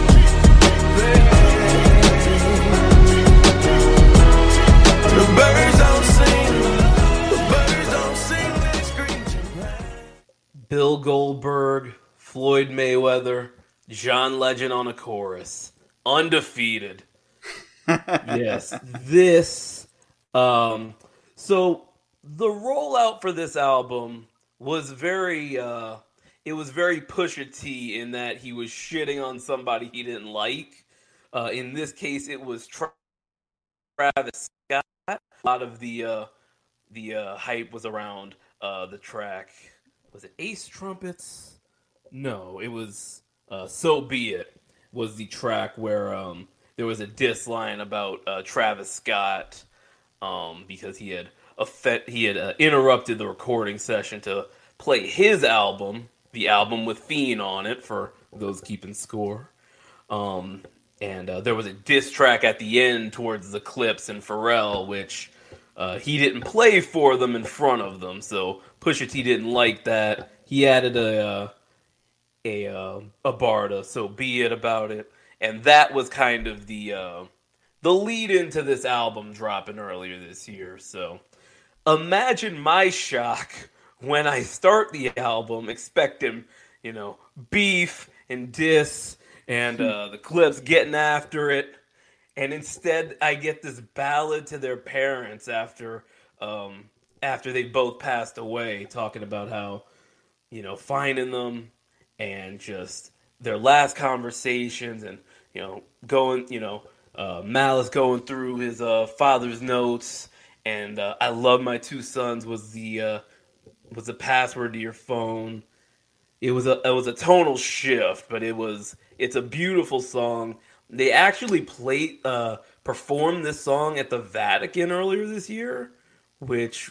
The birds don't sing, the birds don't sing, they screech and play. Bill Goldberg, Floyd Mayweather, John Legend on a chorus. Undefeated. Yes. This, um, so the rollout for this album was very, uh, it was very Pusha T in that he was shitting on somebody he didn't like. Uh, in this case, it was Travis Scott. A lot of the, uh, the, uh, hype was around, uh, the track. Was it Ace Trumpets? No, it was uh, So Be It was the track where um, there was a diss line about uh, Travis Scott um, because he had effect- he had uh, interrupted the recording session to play his album, the album with Fiend on it, for those keeping score. Um, and uh, there was a diss track at the end towards the Clips and Pharrell, which uh, he didn't play for them in front of them, so Pusha T didn't like that. He added a... Uh, a uh, a bar to So Be It about it, and that was kind of the uh, the lead into this album dropping earlier this year. So imagine my shock when I start the album expecting, you know, beef and diss and uh, the Clips getting after it, and instead I get this ballad to their parents after um, after they both passed away, talking about how, you know, finding them and just their last conversations, and, you know, going, you know, uh, Malice going through his uh, father's notes, and uh, I love my two sons was the uh, was the password to your phone. It was a it was a tonal shift, but it was it's a beautiful song. They actually played uh, performed this song at the Vatican earlier this year, which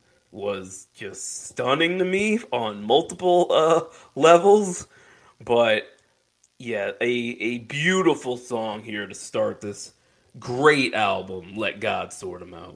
was just stunning to me on multiple uh, levels. But yeah, a a beautiful song here to start this great album, Let God Sort 'Em Out.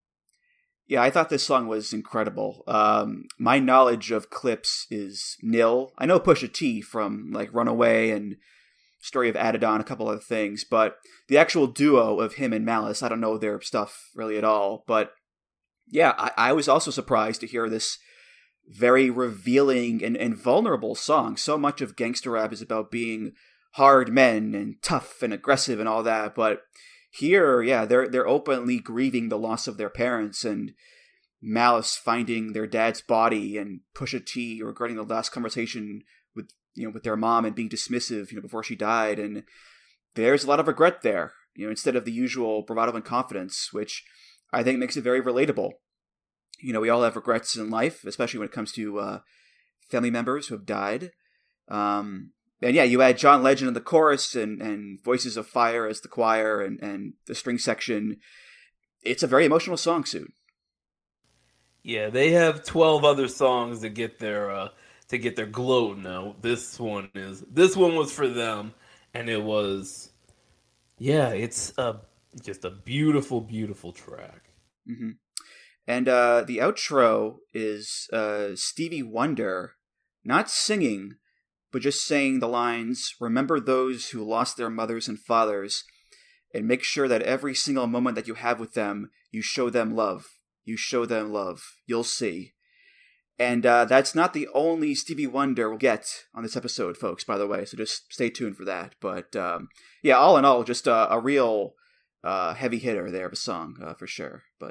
Yeah, I thought this song was incredible. Um, my knowledge of Clips is nil. I know Pusha T from like Runaway and Story of Adidon, a couple other things, but the actual duo of him and Malice, I don't know their stuff really at all. But yeah, I, I was also surprised to hear this very revealing and, and vulnerable song. So much of gangster rap is about being hard men and tough and aggressive and all that, but here, yeah, they're they're openly grieving the loss of their parents, and Malice finding their dad's body and Pusha T regarding the last conversation with you know with their mom and being dismissive, you know, before she died. And there's a lot of regret there, you know, instead of the usual bravado and confidence, which I think makes it very relatable. You know, we all have regrets in life, especially when it comes to uh, family members who have died. Um, and yeah, you add John Legend in the chorus and, and Voices of Fire as the choir and, and the string section. It's a very emotional song, Sue. Yeah, they have twelve other songs to get their uh, to get their glow. Now this one is this one was for them, and it was, yeah, it's a just a beautiful, beautiful track. Mm-hmm. And uh, the outro is uh, Stevie Wonder, not singing, but just saying the lines, "Remember those who lost their mothers and fathers, and make sure that every single moment that you have with them, you show them love. You show them love. You'll see." And uh, that's not the only Stevie Wonder we'll get on this episode, folks, by the way, so just stay tuned for that. But um, yeah, all in all, just a, a real uh, heavy hitter there of a song, uh, for sure. But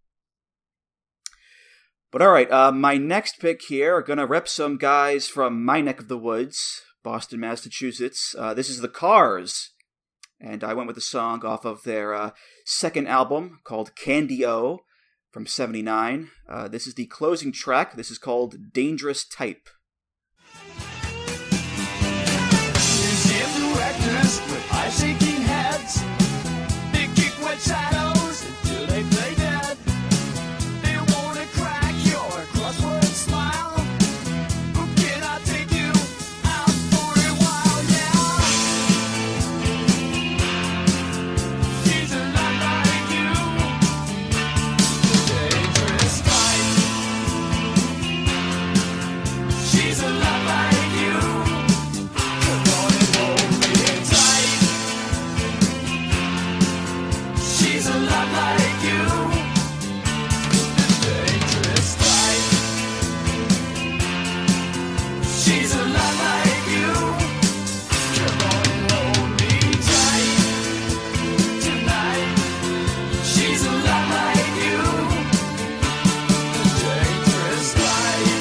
But all right, uh, my next pick here are going to rep some guys from my neck of the woods, Boston, Massachusetts. Uh, this is The Cars, and I went with a song off of their uh, second album called Candy-O from seventy-nine. Uh, this is the closing track. This is called Dangerous Type. Museum directors with eye-shaking heads. They kick wet shadows until they play dead. They wanna crack your crossword smile. Who can I take you out for a while? Yeah. She's a lot like you. Dangerous type. She's a lot like you. Come on and hold me tight. She's a lot like you. Dangerous type. She's a lot like you. Come on and hold me tight tonight. She's a lot like you. Dangerous type.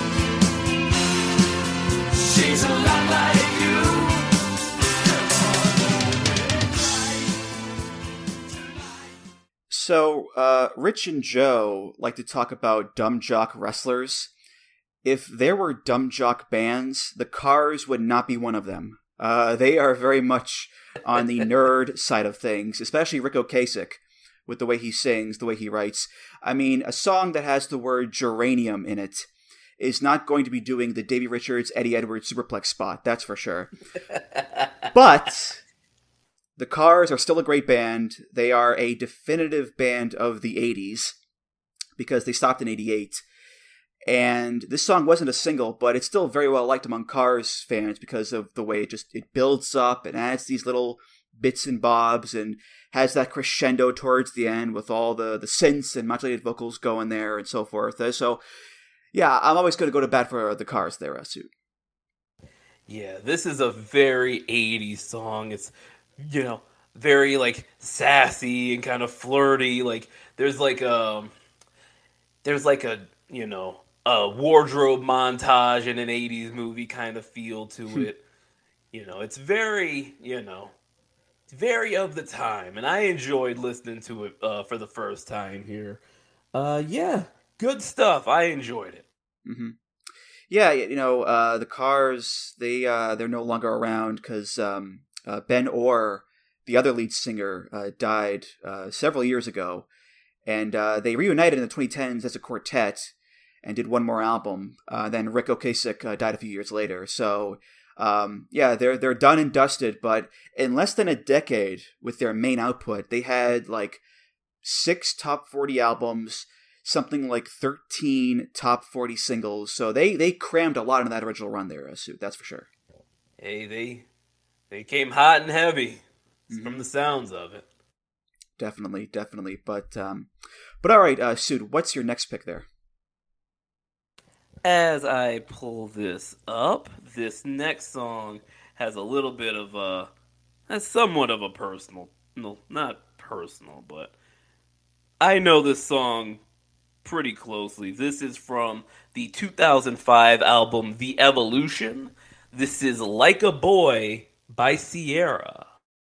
She's a lot like you. Come on, hold me tight tonight. So, uh, Rich and Joe like to talk about dumb jock wrestlers. If there were dumb jock bands, the Cars would not be one of them. Uh, they are very much on the nerd side of things, especially Rick Ocasek, with the way he sings, the way he writes. I mean, a song that has the word geranium in it is not going to be doing the Davey Richards, Eddie Edwards superplex spot, that's for sure. But the Cars are still a great band. They are a definitive band of the eighties because they stopped in eighty-eight. And this song wasn't a single, but it's still very well liked among Cars fans because of the way it just it builds up and adds these little bits and bobs and has that crescendo towards the end with all the, the synths and modulated vocals going there and so forth. Uh, So, yeah, I'm always going to go to bat for the Cars there, uh, Sue. Yeah, this is a very eighties song. It's, you know, very like sassy and kind of flirty. Like there's like um there's like a, you know, a wardrobe montage in an eighties movie kind of feel to it. You know, it's very, you know, it's very of the time, and I enjoyed listening to it uh, for the first time here. Uh yeah, good stuff. I enjoyed it. Mm-hmm. Yeah, you know, uh, the Cars, they, uh, they're no longer around because um, uh, Ben Orr, the other lead singer, uh, died uh, several years ago. And uh, they reunited in the twenty tens as a quartet and did one more album. Uh, then Rick Ocasek uh, died a few years later. So, um, yeah, they're they're done and dusted. But in less than a decade with their main output, they had like six top forty albums, something like thirteen top forty singles. So they, they crammed a lot into that original run there, uh, Sue, that's for sure. Hey, they they came hot and heavy from the sounds of it. Definitely, definitely. But um, but all right, uh, Sue, what's your next pick there? As I pull this up, this next song has a little bit of a, has somewhat of a personal, no, not personal, but I know this song pretty closely. This is from the two thousand five album The Evolution. This is Like a Boy by Sierra.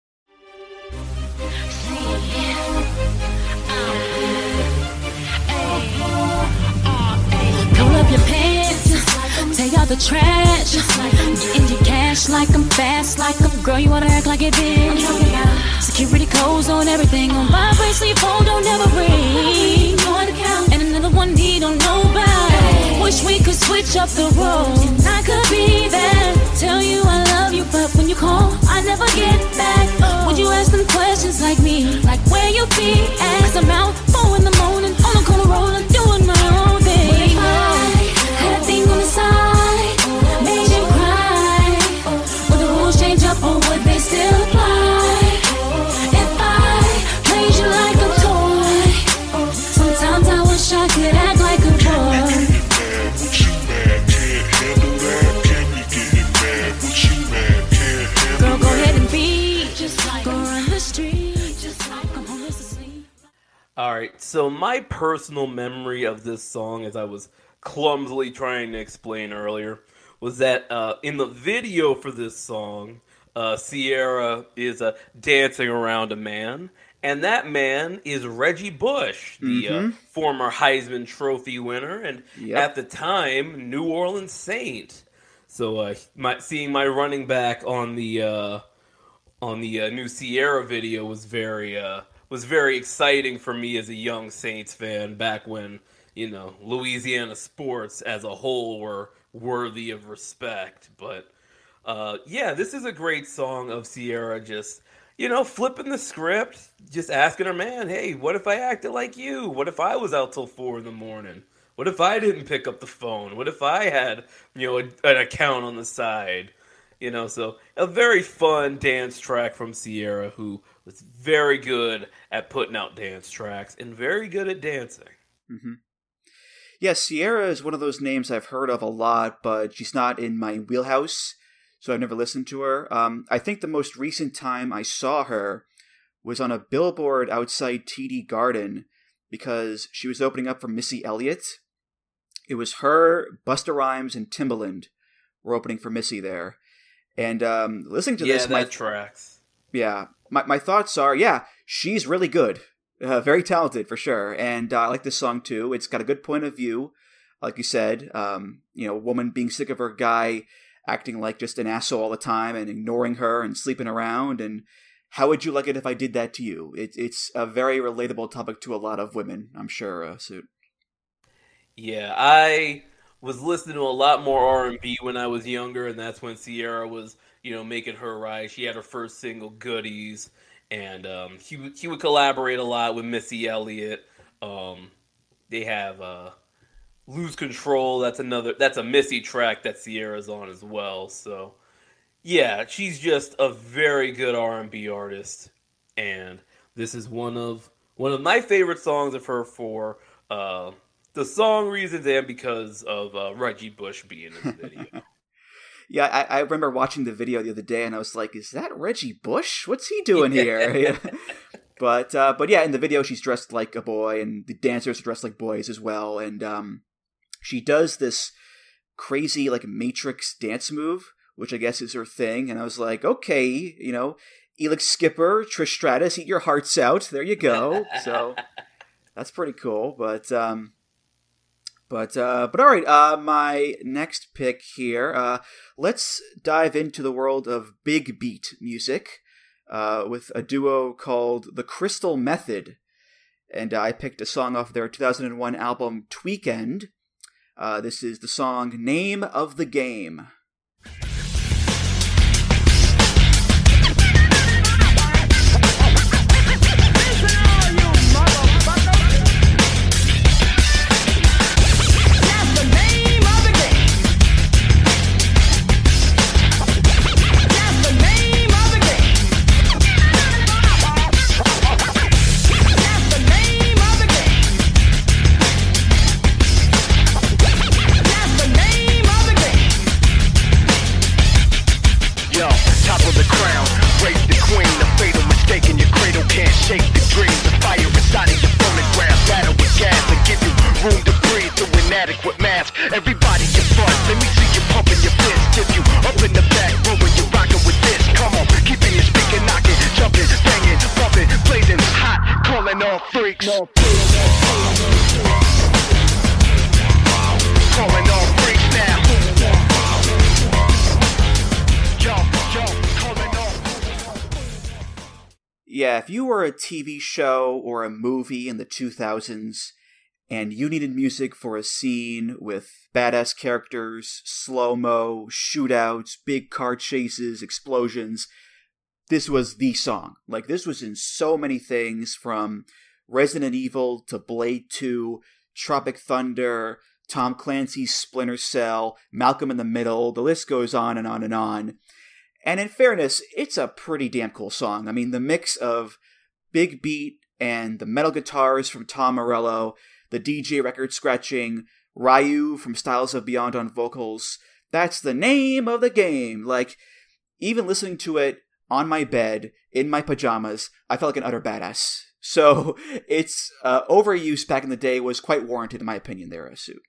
Pull up your pants, take out the trash, get in your cash like I'm fast, like I'm girl, you wanna act like it big. Security codes on everything, on my bracelet, phone don't never ring. And another one he don't know about. Wish we could switch up the roles, and I could be there, tell you I love you, but when you call, I never get back. Would you ask them questions like me, like where you be at? Cause I'm out, four in the morning, on the corner rolling, doing my own thing. What if I had a thing on the side, made him cry? Would the rules change up or would they still apply? If I played you like a toy, sometimes I wish I could act like a boy. Girl, go ahead and be just like go run the street, just like I'm homeless asleep. All right, so my personal memory of this song, as I was clumsily trying to explain earlier, was that uh, in the video for this song, uh, Sierra is uh, dancing around a man, and that man is Reggie Bush, the uh, former Heisman Trophy winner, and Yep. at the time, New Orleans Saint. So uh, my, seeing my running back on the uh, on the uh, new Sierra video was very uh, was very exciting for me as a young Saints fan back when, you know, Louisiana sports as a whole were worthy of respect. But uh, yeah, this is a great song of Sierra just, you know, flipping the script, just asking her man, hey, what if I acted like you? What if I was out till four in the morning? What if I didn't pick up the phone? What if I had, you know, a, an account on the side? You know, so a very fun dance track from Sierra, who was very good at putting out dance tracks and very good at dancing. Mm-hmm. Yeah, Sierra is one of those names I've heard of a lot, but she's not in my wheelhouse, so I've never listened to her. Um, I think the most recent time I saw her was on a billboard outside T D Garden because she was opening up for Missy Elliott. It was her, Busta Rhymes, and Timbaland were opening for Missy there. And um, listening to yeah, this, that my tracks. Yeah, my my thoughts are, yeah, she's really good, uh, very talented for sure, and uh, I like this song too. It's got a good point of view, like you said. Um, you know, a woman being sick of her guy acting like just an asshole all the time and ignoring her and sleeping around, and how would you like it if I did that to you? It, it's a very relatable topic to a lot of women, I'm sure. Uh, so. Yeah, I was listening to a lot more R and B when I was younger, and that's when Sierra was, you know, making her rise. She had her first single, Goodies, and um, he, would- he would collaborate a lot with Missy Elliott. Um, they have uh, Lose Control. That's another, that's a Missy track that Sierra's on as well. So, yeah, she's just a very good R and B artist, and this is one of one of my favorite songs of her for uh, the song reasons and because of uh, Reggie Bush being in the video. Yeah, I, I remember watching the video the other day, and I was like, "Is that Reggie Bush? What's he doing here?" but uh, but yeah, in the video, she's dressed like a boy, and the dancers are dressed like boys as well. And um, she does this crazy like Matrix dance move, which I guess is her thing. And I was like, "Okay, you know, Elix Skipper, Trish Stratus, eat your hearts out. There you go." So that's pretty cool. But um, But uh, but all right, uh, my next pick here. Uh, let's dive into the world of big beat music uh, with a duo called The Crystal Method, and I picked a song off their two thousand one album Tweekend. Uh, this is the song "Name of the Game." Shake the dreams, the fire inside of your phonograph. Battle with gas and give you room to breathe through inadequate mask. Everybody get front, let me see you pumping your fist. If you up in the back row when you're rocking with this, come on, keeping your speaker knocking, jumping, banging, bumping, blazing hot, calling all freaks. Calling all freaks now. Yo, yo, calling all. Yeah, if you were a T V show or a movie in the two thousands and you needed music for a scene with badass characters, slow-mo, shootouts, big car chases, explosions, this was the song. Like, this was in so many things, from Resident Evil to Blade two, Tropic Thunder, Tom Clancy's Splinter Cell, Malcolm in the Middle, the list goes on and on and on. And in fairness, it's a pretty damn cool song. I mean, the mix of big beat and the metal guitars from Tom Morello, the D J record scratching, Ryu from Styles of Beyond on vocals, that's the name of the game. Like, even listening to it on my bed, in my pajamas, I felt like an utter badass. So, its uh, overuse back in the day was quite warranted, in my opinion, there, Sue.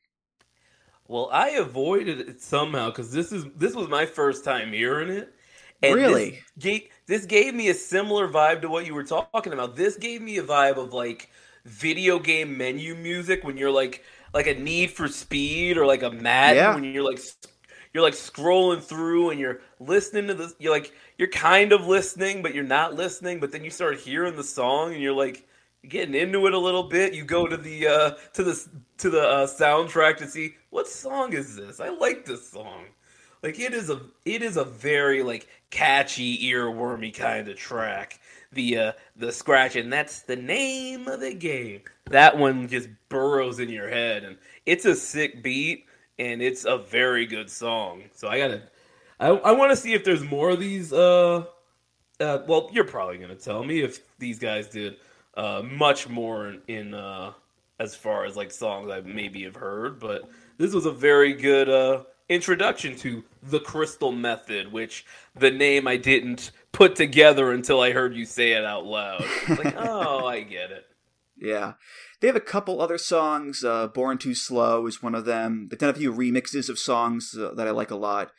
Well, I avoided it somehow because this is this was my first time hearing it. And Really? This gave, this gave me a similar vibe to what you were talking about. This gave me a vibe of like video game menu music when you're like like a Need for Speed or like a Madden Yeah. when you're like s- you're like scrolling through and you're listening to this. You're like you're kind of listening, but you're not listening. But then you start hearing the song and you're like getting into it a little bit. You go to the uh, to the to the uh, soundtrack to see what song is this. I like this song. Like it is a it is a very like catchy, earwormy kind of track. The uh, the scratching, that's the name of the game. That one just burrows in your head, and it's a sick beat, and it's a very good song. So I gotta, I I want to see if there's more of these. Uh, uh, well, you're probably gonna tell me if these guys did uh much more in, in uh as far as like songs I maybe have heard, but this was a very good uh introduction to the Crystal Method, which the name I didn't put together until I heard you say it out loud. It's like, oh, I get it. Yeah. They have a couple other songs. Uh, Born Too Slow is one of them. They've done a few remixes of songs uh, that I like a lot.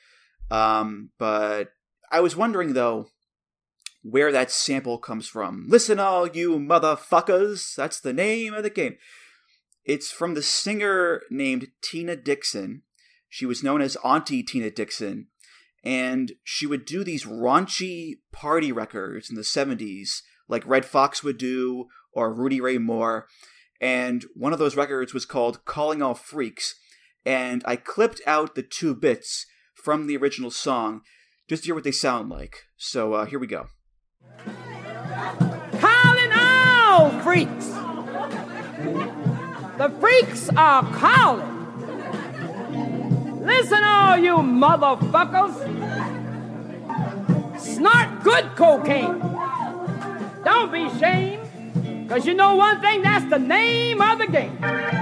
Um, but I was wondering, though, where that sample comes from. Listen, all you motherfuckers. That's the name of the game. It's from the singer named Tina Dixon. She was known as Auntie Tina Dixon. And she would do these raunchy party records in the seventies, like Red Fox would do, or Rudy Ray Moore. And one of those records was called Calling All Freaks. And I clipped out the two bits from the original song just to hear what they sound like. So uh, here we go. Calling all freaks. The freaks are calling. Listen, all you motherfuckers. Snort good cocaine. Don't be ashamed, because you know one thing, that's the name of the game.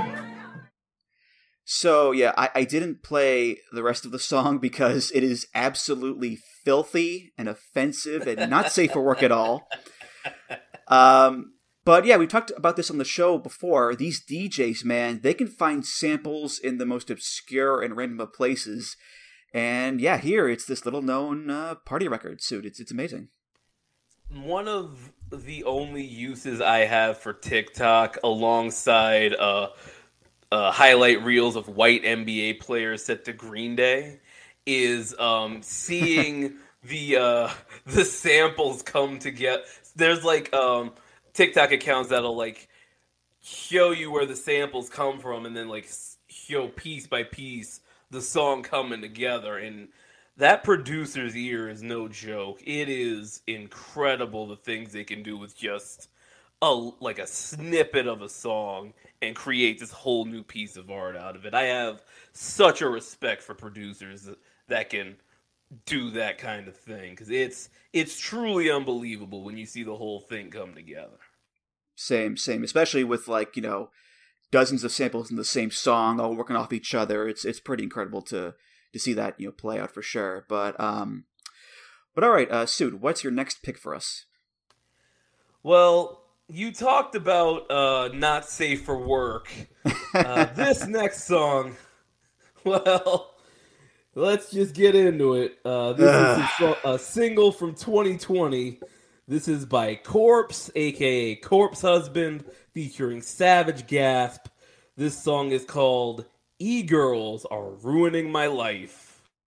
So, yeah, I, I didn't play the rest of the song because it is absolutely filthy and offensive and not safe for work at all. Um, but yeah, we talked about this on the show before. These D Js, man, they can find samples in the most obscure and random of places. And yeah, here it's this little known uh, party record suit. It's it's amazing. One of the only uses I have for TikTok alongside uh, uh, highlight reels of white N B A players set to Green Day is um, seeing the uh, the samples come together. There's like um, TikTok accounts that'll like show you where the samples come from, and then like show piece by piece the song coming together. And that producer's ear is no joke. It is incredible the things they can do with just a like a snippet of a song and create this whole new piece of art out of it. I have such a respect for producers that, that can do that kind of thing, because it's it's truly unbelievable when you see the whole thing come together. Same, same. Especially with like, you know, dozens of samples in the same song all working off each other. It's it's pretty incredible to to see that, you know, play out for sure. But um but all right, uh Sood, what's your next pick for us? Well, you talked about uh, not safe for work. Uh, this next song, well, let's just get into it. Uh, this is a, so- a single from twenty twenty. This is by Corpse, aka Corpse Husband, featuring Savage Gasp. This song is called E-Girls Are Ruining My Life.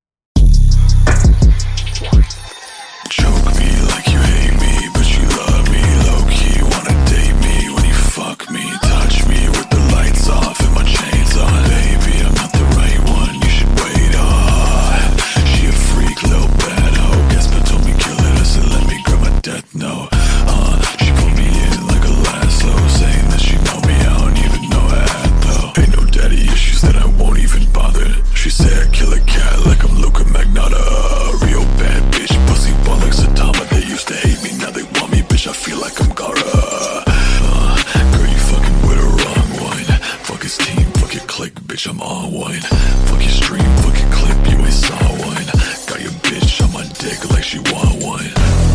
Choke me like you hate me, but you love me low-key. Wanna date me when you fuck me. Touch me with the lights off and my chains on. Baby, I'm not the right one, you should wait on. She a freak, little bad hoe. Gasper told me kill it, I said let me grab my death note. Uh, she pulled me in like a Laszlo, saying that she know me, I don't even know her though. Ain't no daddy issues that I won't even bother. She said I kill a cat like I'm Luca Magnotta. Real bad bitch, pussy ball like Satama. They used to hate me, now they want me, bitch, I feel like I'm Gara. Uh, girl, you fucking with a wrong one. Fuck his team, fuck your clique, bitch, I'm on one. Fuck your stream, fuck your clip, you ain't saw one. Got your bitch on my dick like she want one.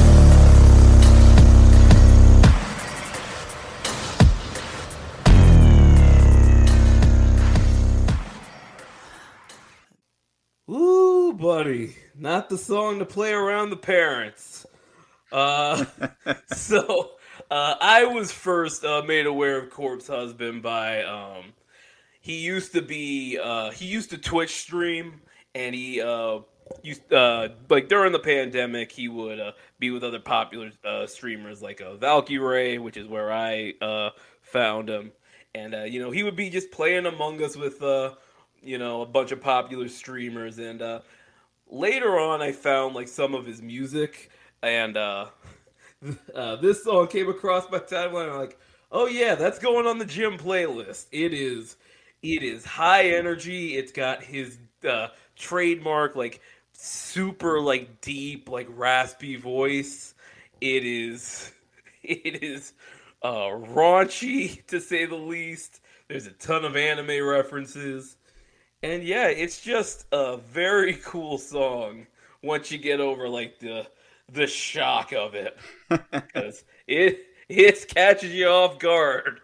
Ooh, buddy. Not the song to play around the parents. Uh, so, uh, I was first uh, made aware of Corpse Husband by, um, he used to be, uh, he used to Twitch stream, and he, uh, used, uh, like during the pandemic, he would, uh, be with other popular, uh, streamers like, uh, Valkyrae, which is where I, uh, found him. And, uh, you know, he would be just playing Among Us with, uh, you know, a bunch of popular streamers, and uh, later on I found like some of his music, and uh, uh, this song came across my timeline. I'm like, oh yeah, that's going on the gym playlist. It is, it is high energy. It's got his uh, trademark like super like deep like raspy voice. It is, it is uh, raunchy to say the least. There's a ton of anime references. And yeah, it's just a very cool song once you get over like the the shock of it, because it it catches you off guard.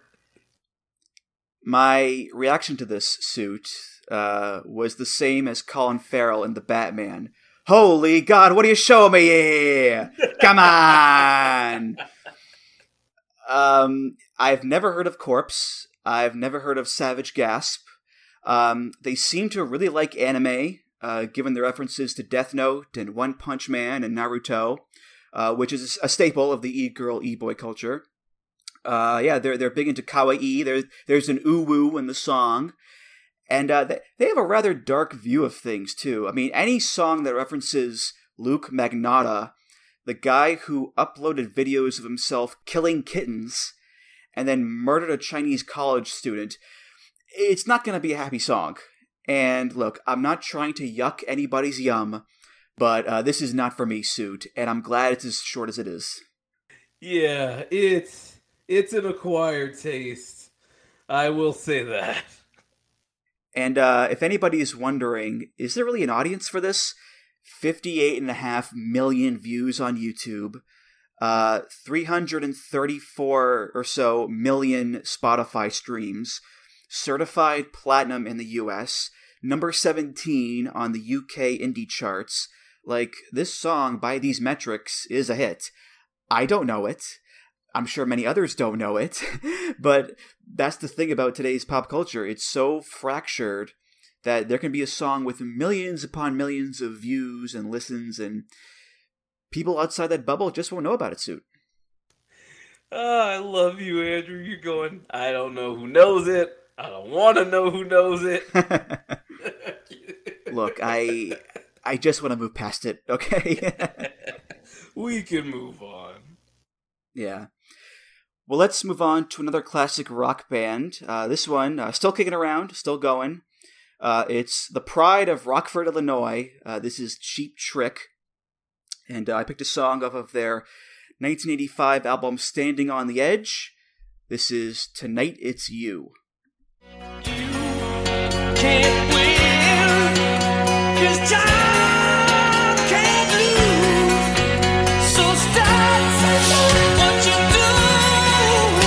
My reaction to this suit uh, was the same as Colin Farrell in The Batman. Holy God, what are you showing me here? Come on! um, I've never heard of Corpse. I've never heard of Savage Gasp. Um, they seem to really like anime, uh, given their references to Death Note and One Punch Man and Naruto, uh, which is a staple of the e-girl, e-boy culture. Uh, yeah, they're they're big into kawaii. There's there's an uwu in the song, and uh, they they have a rather dark view of things too. I mean, any song that references Luke Magnotta, the guy who uploaded videos of himself killing kittens and then murdered a Chinese college student, it's not going to be a happy song. And look, I'm not trying to yuck anybody's yum, but uh, this is not for me, Suit, and I'm glad it's as short as it is. Yeah, it's it's an acquired taste. I will say that. And uh, if anybody is wondering, is there really an audience for this? fifty-eight and a half million views on YouTube, uh, three hundred thirty-four or so million Spotify streams, certified platinum in the U S, number seventeen on the U K indie charts. Like, this song, by these metrics, is a hit. I don't know it. I'm sure many others don't know it. But that's the thing about today's pop culture. It's so fractured that there can be a song with millions upon millions of views and listens, and people outside that bubble just won't know about it, Suit. Oh, I love you, Andrew. You're going, I don't know who knows it. I don't want to know who knows it. Look, I I just want to move past it, okay? We can move on. Yeah. Well, let's move on to another classic rock band. Uh, this one, uh, still kicking around, still going. Uh, it's the pride of Rockford, Illinois. Uh, this is Cheap Trick. And uh, I picked a song off of their nineteen eighty-five album Standing on the Edge. This is Tonight It's You. Can't win, 'cause time can't lose. So start what you do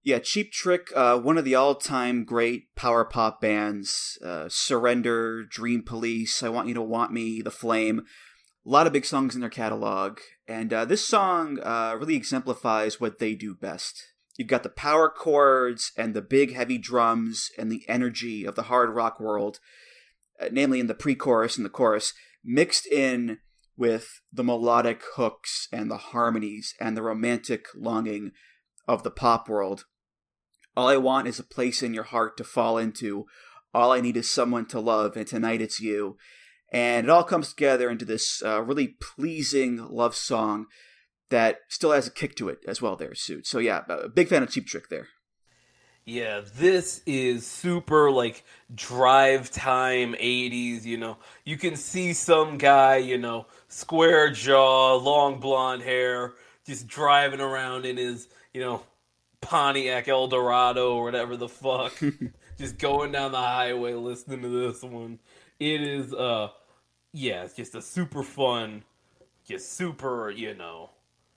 Yeah, Cheap Trick, uh, one of the all-time great power pop bands. Uh, Surrender, Dream Police, I Want You to Want Me, The Flame. A lot of big songs in their catalog. And uh, this song uh, really exemplifies what they do best. You've got the power chords and the big heavy drums and the energy of the hard rock world, uh, namely in the pre-chorus and the chorus, mixed in with the melodic hooks and the harmonies and the romantic longing of the pop world. All I want is a place in your heart to fall into. All I need is someone to love, and tonight it's you. And it all comes together into this uh, really pleasing love song that still has a kick to it as well there, Suit. So yeah, a big fan of Cheap Trick there. Yeah, this is super, like, drive time eighties, you know. You can see some guy, you know, square jaw, long blonde hair, just driving around in his, you know, Pontiac Eldorado or whatever the fuck. Just going down the highway listening to this one. It is, uh, yeah, it's just a super fun, just super, you know,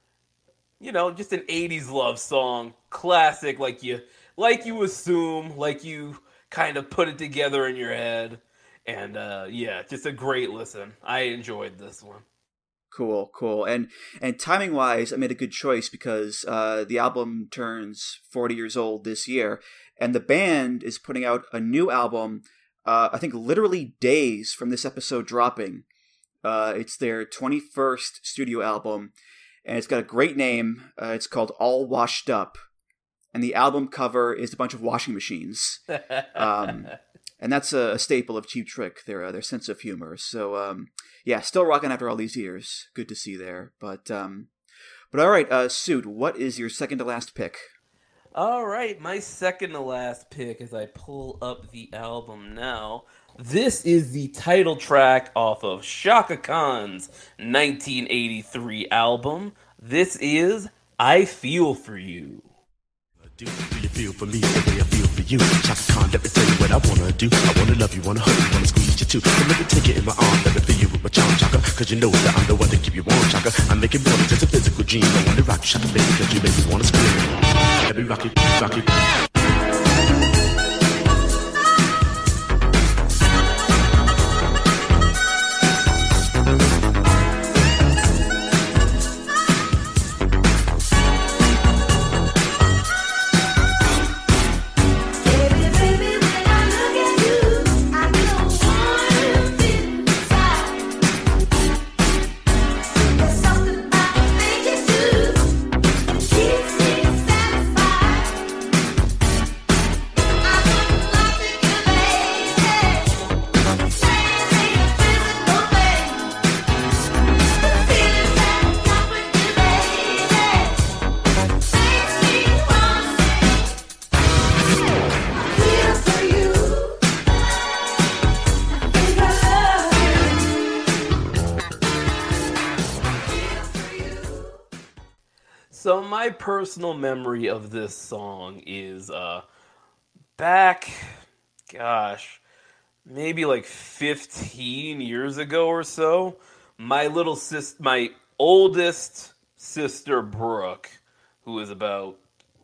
you know, just an eighties love song. Classic, like you... Like you assume, like you kind of put it together in your head. And, uh, yeah, just a great listen. I enjoyed this one. Cool, cool. And and timing-wise, I made a good choice because uh, the album turns forty years old this year. And the band is putting out a new album, uh, I think literally days from this episode dropping. Uh, it's their twenty-first studio album. And it's got a great name. Uh, it's called All Washed Up. And the album cover is a bunch of washing machines. Um, and that's a, a staple of Cheap Trick, their, uh, their sense of humor. So, um, yeah, still rocking after all these years. Good to see there. But, um, but all right, uh, Suit, what is your second to last pick? All right, my second to last pick as I pull up the album now. This is the title track off of Shaka Khan's nineteen eighty-three album. This is I Feel For You. Do, do you feel for me the way I feel for you? Shaka Khan, let me tell you what I wanna do. I wanna love you, wanna hug you, wanna squeeze you too. So let me take it in my arms, let me feel you with my charm, Shaka. Cause you know that I'm the one to keep you warm, Shaka. I make it more than just a physical dream. I wanna rock you, Shaka, baby, cause you make me wanna scream. Let me rock you, rock you. So my personal memory of this song is uh, back, gosh, maybe like fifteen years ago or so. My little sis, my oldest sister Brooke, who is about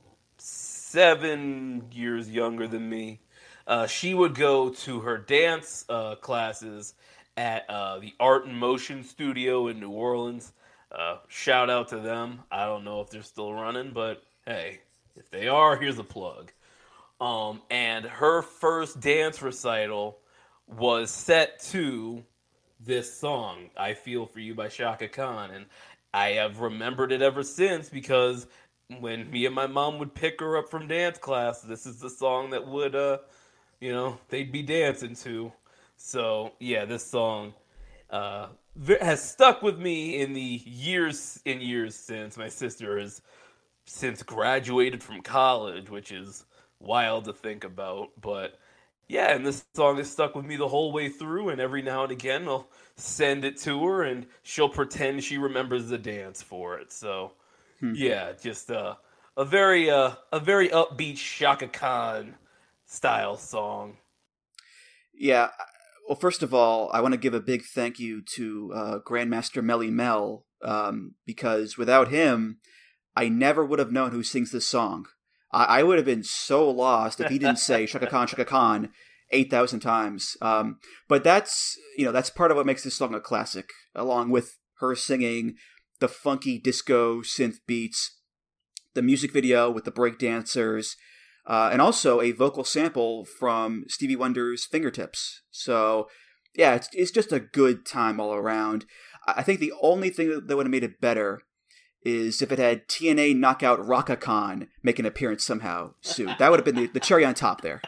seven years younger than me, uh, she would go to her dance uh, classes at uh, the Art in Motion studio in New Orleans. Uh, shout out to them. I don't know if they're still running, but hey, if they are, here's a plug. Um, and her first dance recital was set to this song, I Feel For You by Shaka Khan. And I have remembered it ever since because when me and my mom would pick her up from dance class, this is the song that would, uh, you know, they'd be dancing to. So, yeah, this song uh, has stuck with me in the years and years since. My sister has since graduated from college, which is wild to think about. But, yeah, and this song has stuck with me the whole way through, and every now and again I'll send it to her, and she'll pretend she remembers the dance for it. So, hmm. yeah, just uh, a very uh, a very upbeat Shaka Khan style song. Yeah, well, first of all, I want to give a big thank you to uh, Grandmaster Melly Mel, um, because without him, I never would have known who sings this song. I, I would have been so lost if he didn't say Shaka Khan, Shaka Khan eight thousand times. Um, but that's, you know, that's part of what makes this song a classic, along with her singing the funky disco synth beats, the music video with the break dancers, uh, and also a vocal sample from Stevie Wonder's Fingertips. So, yeah, it's, it's just a good time all around. I think the only thing that would have made it better is if it had T N A knockout Raka Khan make an appearance somehow soon. That would have been the, the cherry on top there.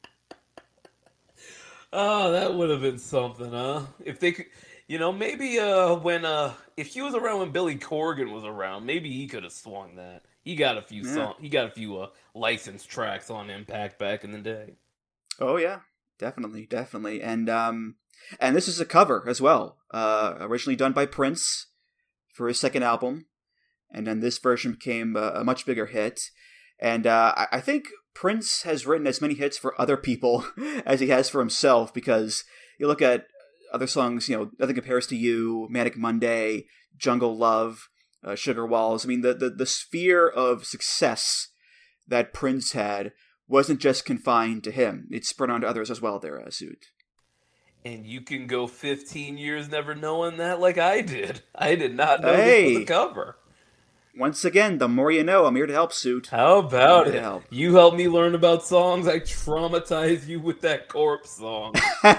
Oh, that would have been something, huh? If they could, you know, maybe uh, when uh, if he was around when Billy Corgan was around, maybe he could have swung that. He got a few Yeah. song, he got a few uh, licensed tracks on Impact back in the day. Oh yeah, definitely, definitely, and um, and this is a cover as well, uh, originally done by Prince for his second album, and then this version became a, a much bigger hit. And uh, I, I think Prince has written as many hits for other people as he has for himself, because you look at other songs, you know, Nothing Compares to You, Manic Monday, Jungle Love, uh, Sugar Walls. I mean, the, the, the sphere of success that Prince had wasn't just confined to him. It spread on to others as well there, uh, Suit. And you can go fifteen years never knowing that like I did. I did not know Hey. this was a cover. Once again, the more you know. I'm here to help, Suit. How about I'm here it? to help. You helped me learn about songs. I traumatized you with that Corpse song.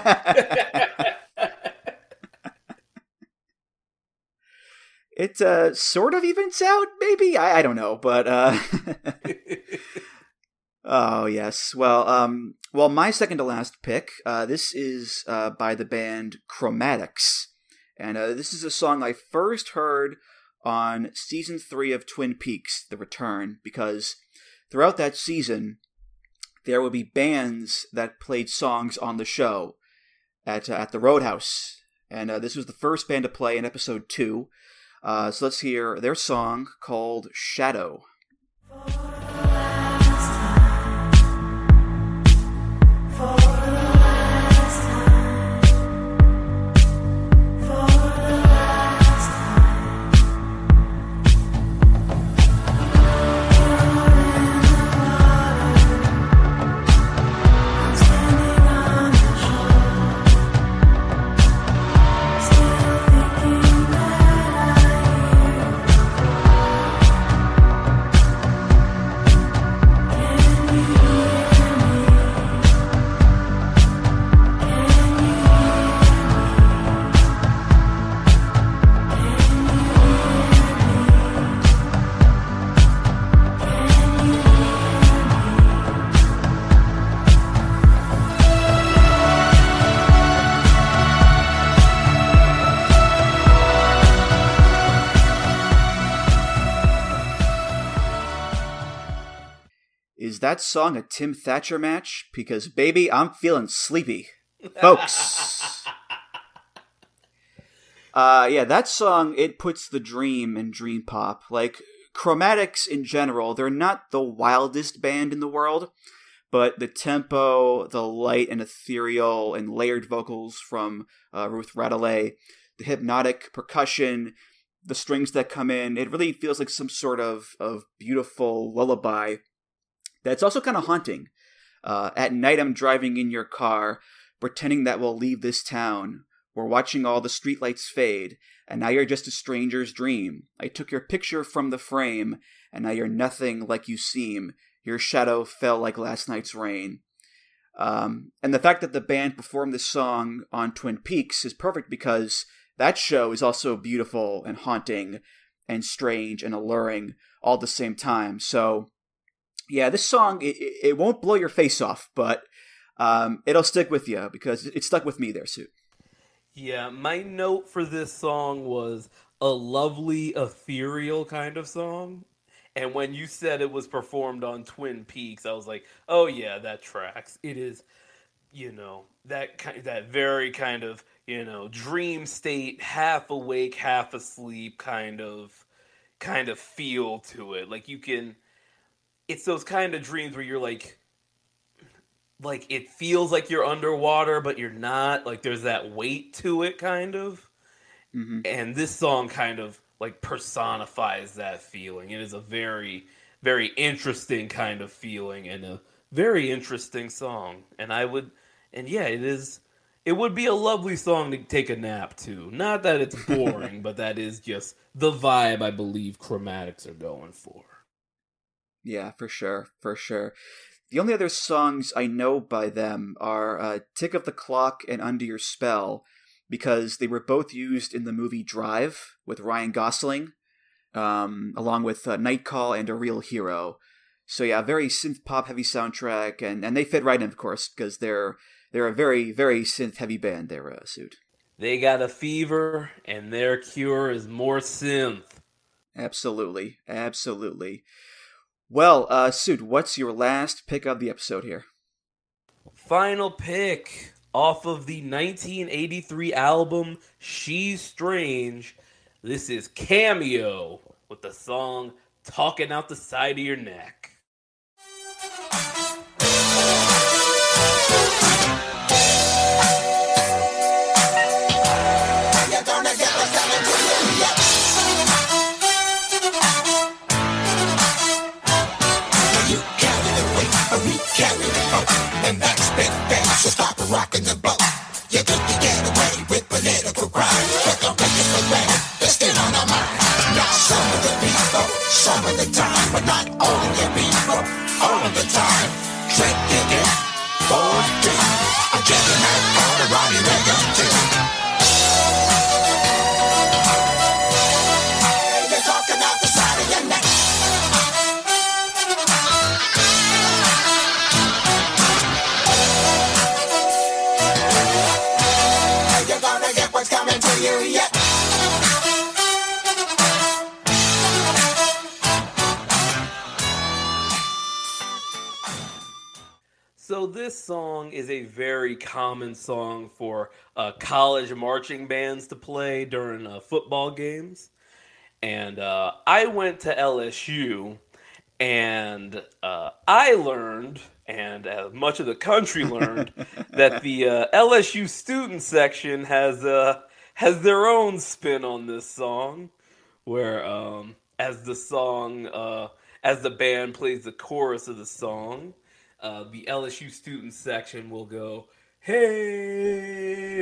It uh, sort of evens out, maybe? I, I don't know, but... Uh... oh, yes. Well, um, well, my second to last pick, uh, this is uh, by the band Chromatics. And uh, this is a song I first heard on season three of Twin Peaks, The Return, because throughout that season, there would be bands that played songs on the show at, uh, at the Roadhouse. And uh, this was the first band to play in episode two. Uh, so let's hear their song called Shadow. Is that song a Tim Thatcher match? Because, baby, I'm feeling sleepy. Folks. uh, yeah, that song, it puts the dream in dream pop. Like, Chromatics in general, they're not the wildest band in the world, but the tempo, the light and ethereal and layered vocals from uh, Ruth Radley, the hypnotic percussion, the strings that come in, it really feels like some sort of, of beautiful lullaby that's also kind of haunting. Uh, at night, I'm driving in your car, pretending that we'll leave this town. We're watching all the streetlights fade, and now you're just a stranger's dream. I took your picture from the frame, and now you're nothing like you seem. Your shadow fell like last night's rain. Um, and the fact that the band performed this song on Twin Peaks is perfect because that show is also beautiful and haunting and strange and alluring all at the same time. So, yeah, this song, it, it won't blow your face off, but um, it'll stick with you because it stuck with me there, Sue. Yeah, my note for this song was a lovely, ethereal kind of song. And when you said it was performed on Twin Peaks, I was like, oh yeah, that tracks. It is, you know, that kind, that very kind of, you know, dream state, half awake, half asleep kind of, kind of feel to it. Like you can, it's those kind of dreams where you're like, like it feels like you're underwater, but you're not. Like there's that weight to it, kind of. Mm-hmm. And this song kind of like personifies that feeling. It is a very, very interesting kind of feeling and a very interesting song. And I would, and yeah, it is, it would be a lovely song to take a nap to. Not that it's boring, but that is just the vibe I believe Chromatics are going for. Yeah, for sure, for sure. The only other songs I know by them are uh, Tick of the Clock and Under Your Spell, because they were both used in the movie Drive with Ryan Gosling, um, along with uh, Night Call and A Real Hero. So yeah, very synth-pop heavy soundtrack, and, and they fit right in, of course, because they're they're a very, very synth-heavy band, they're uh, Suit. They got a fever, and their cure is more synth. Absolutely, absolutely. Well, uh, Suit, what's your last pick of the episode here? Final pick off of the nineteen eighty-three album She's Strange. This is Cameo with the song Talking Out the Side of Your Neck. You're gonna get what's coming to you, yeah. You carry the weight, or we carry the boat, and that's been fast, so stop rocking the boat. You think you get away with political crimes, but don't take it for granted, they're still on our mind. Not some of the people, some of the time, but not all of the people, all of the time. Trick digging, boy, I'm checking out all the Ronnie Reagan too. You're talking out the side of your neck. You're gonna get what's coming to you, yeah. So this song is a very common song for uh, college marching bands to play during uh, football games. And uh, I went to L S U, and uh, I learned, and as much of the country learned, that the uh, L S U student section has uh, has their own spin on this song, where um, as the song, uh, as the band plays the chorus of the song, Uh, the L S U student section will go, hey,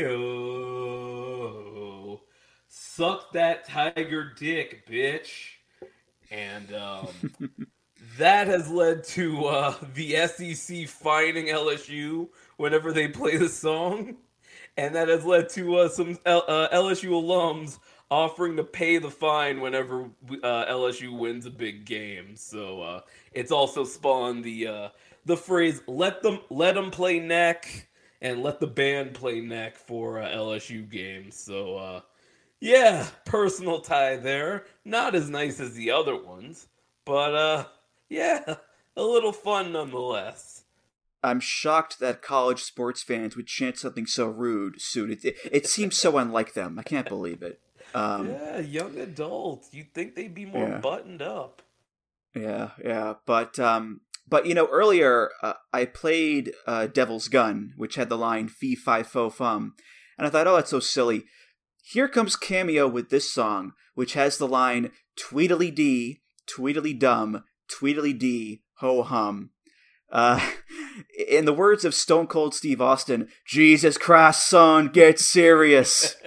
oh, suck that tiger dick, bitch. And um, that has led to uh, the S E C fining L S U whenever they play the song. And that has led to uh, some L- uh, L S U alums offering to pay the fine whenever uh, L S U wins a big game. So uh, it's also spawned the... Uh, The phrase "let them let them play neck" and "let the band play neck" for uh, L S U games. So, uh, yeah, personal tie there. Not as nice as the other ones, but uh, yeah, a little fun nonetheless. I'm shocked that college sports fans would chant something so rude, Suit. It, it, it seems so unlike them. I can't believe it. Um, yeah, young adults. You'd think they'd be more Yeah. buttoned up. Yeah, yeah, but um, but you know, earlier uh, I played uh, Devil's Gun, which had the line "Fee Fi Fo Fum," and I thought, oh, that's so silly. Here comes Cameo with this song, which has the line "Tweedly dee, tweedly dum, tweedly dee, ho hum." Uh, in the words of Stone Cold Steve Austin, "Jesus Christ, son, get serious."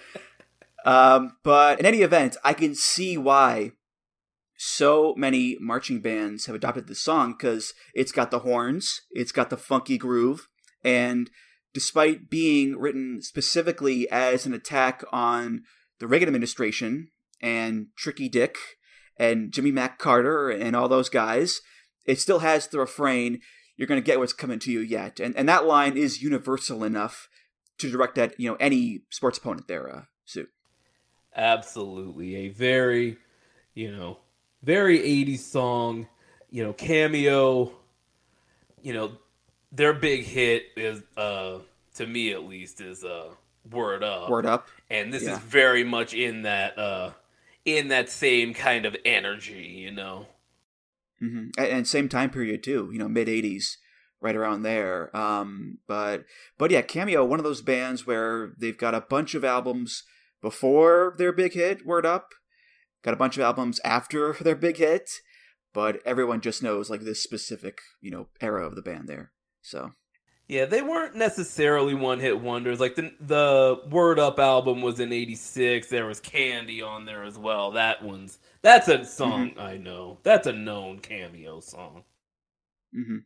um, but in any event, I can see why so many marching bands have adopted this song, because it's got the horns, it's got the funky groove, and despite being written specifically as an attack on the Reagan administration and Tricky Dick and Jimmy Mac Carter and all those guys, it still has the refrain, "You're going to get what's coming to you yet." And and that line is universal enough to direct at, you know, any sports opponent there, uh, Sue. Absolutely. A very, you know, very eighties song, you know, Cameo, you know, their big hit is, uh, to me at least, is uh, Word Up. Word Up. And this Yeah. is very much in that, uh, in that same kind of energy, you know. Mm-hmm. And, and same time period too, you know, mid eighties, right around there. Um, but but yeah, Cameo, one of those bands where they've got a bunch of albums before their big hit, Word Up, got a bunch of albums after their big hit, but everyone just knows like this specific, you know, era of the band there. So yeah, they weren't necessarily one-hit wonders. Like the the Word Up album was in eighty-six. There was Candy on there as well. That one's that's a song mm-hmm. I know. That's a known Cameo song. Mm-hmm.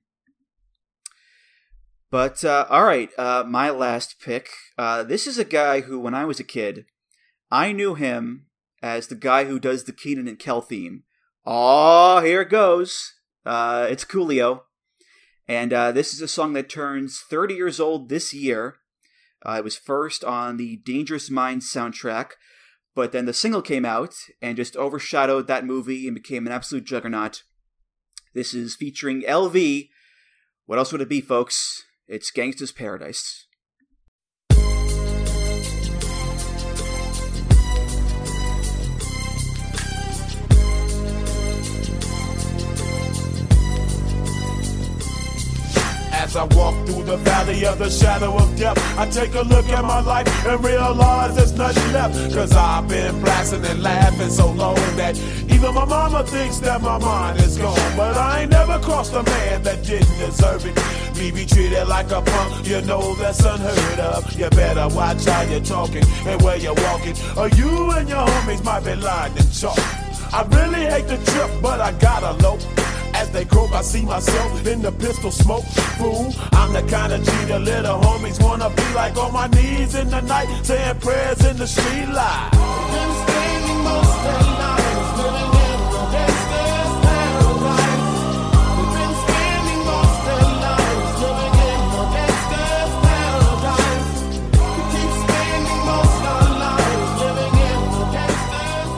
But uh, all right, uh, my last pick. Uh, this is a guy who, when I was a kid, I knew him as the guy who does the Keenan and Kel theme. Oh, here it goes. Uh, it's Coolio. And uh, this is a song that turns thirty years old this year. Uh, it was first on the Dangerous Minds soundtrack, but then the single came out and just overshadowed that movie and became an absolute juggernaut. This is featuring L V. What else would it be, folks? It's Gangsta's Paradise. As I walk through the valley of the shadow of death, I take a look at my life and realize there's nothing left. Cause I've been blasting and laughing so long that even my mama thinks that my mind is gone. But I ain't never crossed a man that didn't deserve it. Me be treated like a punk, you know that's unheard of. You better watch how you're talking and where you're walking, or you and your homies might be lying in chalk. I really hate the trip, but I gotta low. As they croak, I see myself in the pistol smoke. Fool, I'm the kind of G the little homies wanna be like, on my knees in the night, saying prayers in the street light. Been spending most their lives living in the gangster's paradise. We've been spending most their lives living in the gangster's paradise. We keep spending most our lives living in the gangster's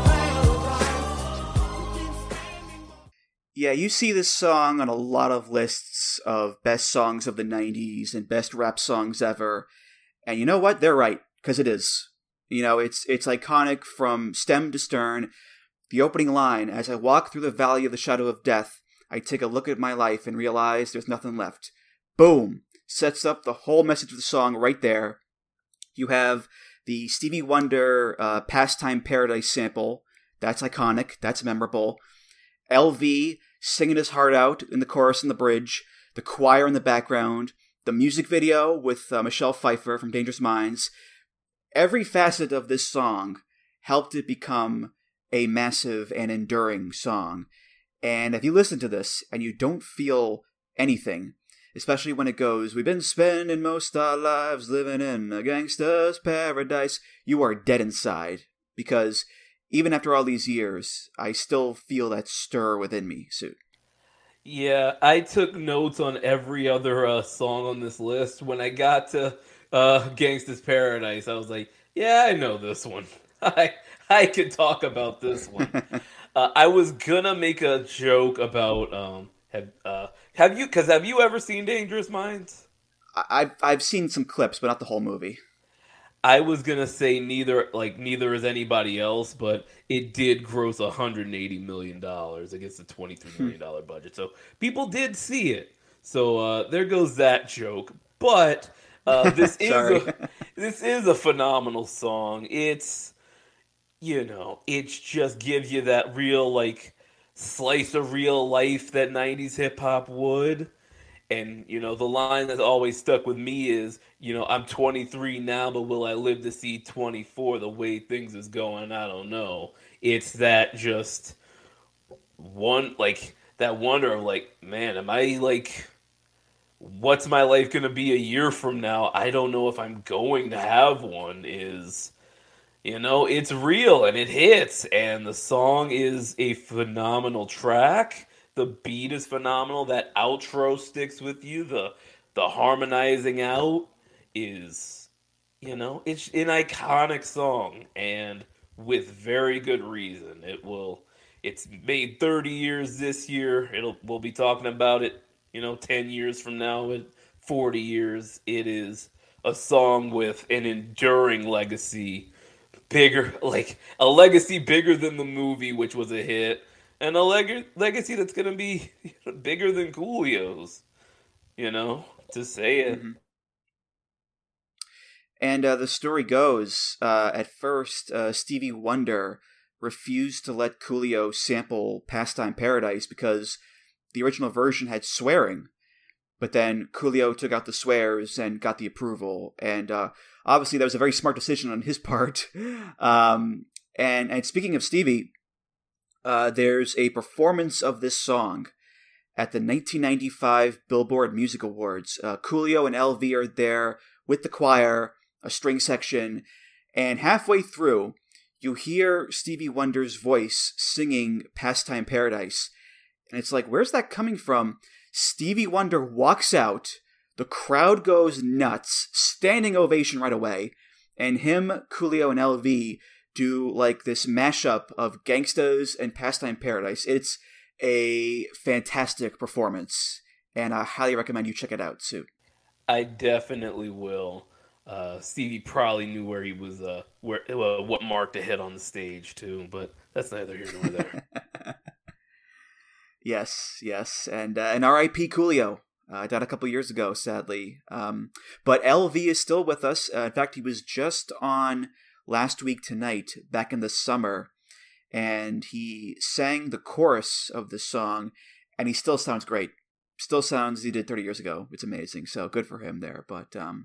paradise. Yeah, you see this song on a lot of lists of best songs of the nineties and best rap songs ever. And you know what? They're right, because it is. You know, it's it's iconic from stem to stern. The opening line, as I walk through the valley of the shadow of death, I take a look at my life and realize there's nothing left. Boom! Sets up the whole message of the song right there. You have the Stevie Wonder uh, Pastime Paradise sample. That's iconic. That's memorable. L V singing his heart out in the chorus and the bridge, the choir in the background, the music video with uh, Michelle Pfeiffer from Dangerous Minds. Every facet of this song helped it become a massive and enduring song. And if you listen to this and you don't feel anything, especially when it goes, we've been spending most our lives living in a gangster's paradise, you are dead inside. Because even after all these years, I still feel that stir within me, Suit. Yeah, I took notes on every other uh, song on this list. When I got to uh, Gangsta's Paradise, I was like, yeah, I know this one. I I could talk about this one. uh, I was gonna make a joke about um have uh have you because have you ever seen Dangerous Minds? I- I've I've seen some clips, but not the whole movie. I was gonna say neither, like neither is anybody else, but it did gross one hundred eighty million dollars against the twenty-three million dollars budget. So people did see it. So uh, there goes that joke. But uh, this is a, this is a phenomenal song. It's, you know, it just gives you that real like slice of real life that nineties hip hop would. And, you know, the line that's always stuck with me is, you know, I'm twenty-three now, but will I live to see twenty-four? The way things is going, I don't know. It's that just one, like, that wonder of, like, man, am I, like, what's my life going to be a year from now? I don't know if I'm going to have one is, you know, it's real and it hits. And the song is a phenomenal track. The beat is phenomenal. That outro sticks with you. The the harmonizing out is, you know, it's an iconic song and with very good reason. It will. It's made thirty years this year. It'll. We'll be talking about it, you know, ten years from now. At forty years, it is a song with an enduring legacy, bigger like a legacy bigger than the movie, which was a hit. And a leg- legacy that's going to be bigger than Coolio's, you know, to say it. Mm-hmm. And uh, the story goes, uh, at first, uh, Stevie Wonder refused to let Coolio sample Pastime Paradise because the original version had swearing. But then Coolio took out the swears and got the approval. And uh, obviously that was a very smart decision on his part. Um, and, and speaking of Stevie, uh, there's a performance of this song at the nineteen ninety-five Billboard Music Awards. Uh, Coolio and L V are there with the choir, a string section, and halfway through, you hear Stevie Wonder's voice singing Pastime Paradise. And it's like, where's that coming from? Stevie Wonder walks out, the crowd goes nuts, standing ovation right away, and him, Coolio, and L V do like this mashup of Gangstas and Pastime Paradise. It's a fantastic performance, and I highly recommend you check it out, Sue. I definitely will. Uh, Stevie probably knew where he was, uh, where uh, what mark to hit on the stage too, but that's neither here nor there. Yes, yes, and uh, and R I P Coolio. Uh, died a couple years ago, sadly. Um, but L V is still with us. Uh, in fact, he was just on Last Week Tonight, back in the summer, and he sang the chorus of the song, and he still sounds great. Still sounds as he did thirty years ago. It's amazing. So good for him there. But um,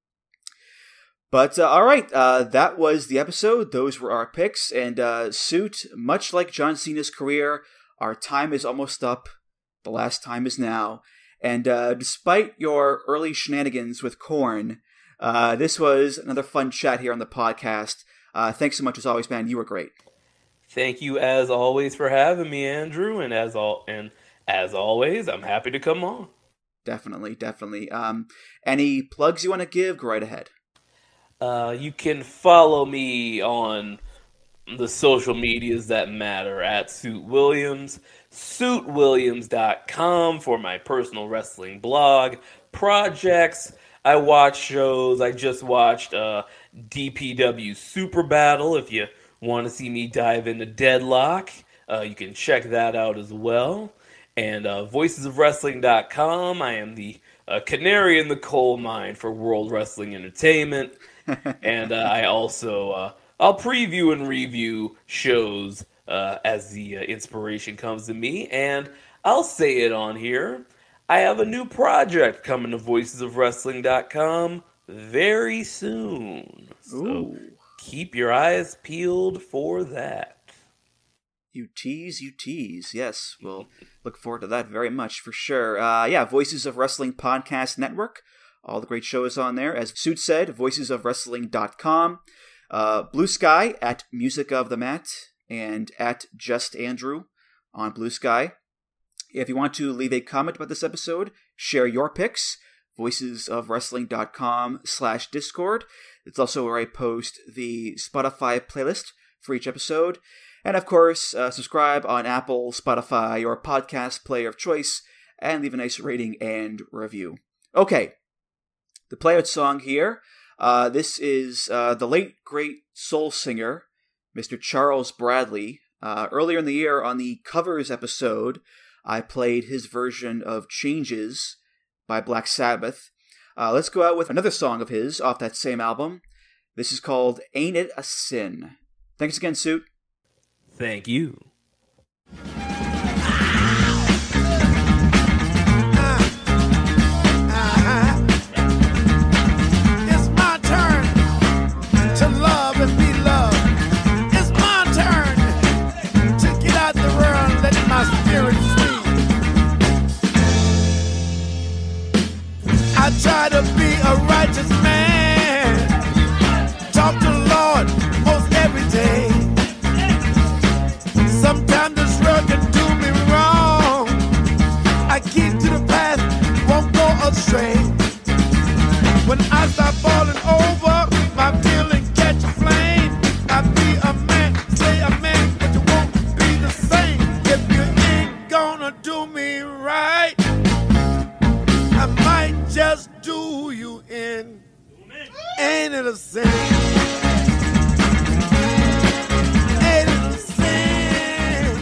but uh, all right, uh, that was the episode. Those were our picks. And uh, Suit, much like John Cena's career, our time is almost up. The last time is now. And uh, despite your early shenanigans with Korn, uh, this was another fun chat here on the podcast. Uh, thanks so much as always, man. You were great. Thank you as always for having me, Andrew. And as all and as always, I'm happy to come on. Definitely, definitely. Um, any plugs you want to give? Go right ahead. Uh, you can follow me on the social medias that matter at Suit Williams, suit williams dot com for my personal wrestling blog, projects. I watch shows. I just watched uh, D P W Super Battle. If you want to see me dive into Deadlock, uh, you can check that out as well. And uh, voices of wrestling dot com. I am the uh, canary in the coal mine for World Wrestling Entertainment. And uh, I also... Uh, I'll preview and review shows uh, as the uh, inspiration comes to me, and I'll say it on here. I have a new project coming to voices of wrestling dot com very soon. So Ooh. Keep your eyes peeled for that. You tease, you tease. Yes, we'll look forward to that very much for sure. Uh, yeah, Voices of Wrestling Podcast Network. All the great shows on there. As Suit said, voices of wrestling dot com. Uh, Blue Sky at Music of the Mat and at Just Andrew on Blue Sky. If you want to leave a comment about this episode, share your picks, voices of wrestling dot com slash Discord. It's also where I post the Spotify playlist for each episode. And of course, uh, subscribe on Apple, Spotify, or podcast player of choice, and leave a nice rating and review. Okay, the playout song here. Uh, this is uh, the late, great soul singer, Mister Charles Bradley. Uh, earlier in the year, on the covers episode, I played his version of Changes by Black Sabbath. Uh, let's go out with another song of his off that same album. This is called Ain't It a Sin. Thanks again, Suit. Thank you. I try to be a righteous man, talk to the Lord most every day. Sometimes this world can do me wrong. I keep to the path, won't go astray. When I start falling over, my feeling catch a flame. I be a man, say a man, but you won't be the same. If you ain't gonna do me right, I might just do you in. Ain't it a sin? Ain't it a sin?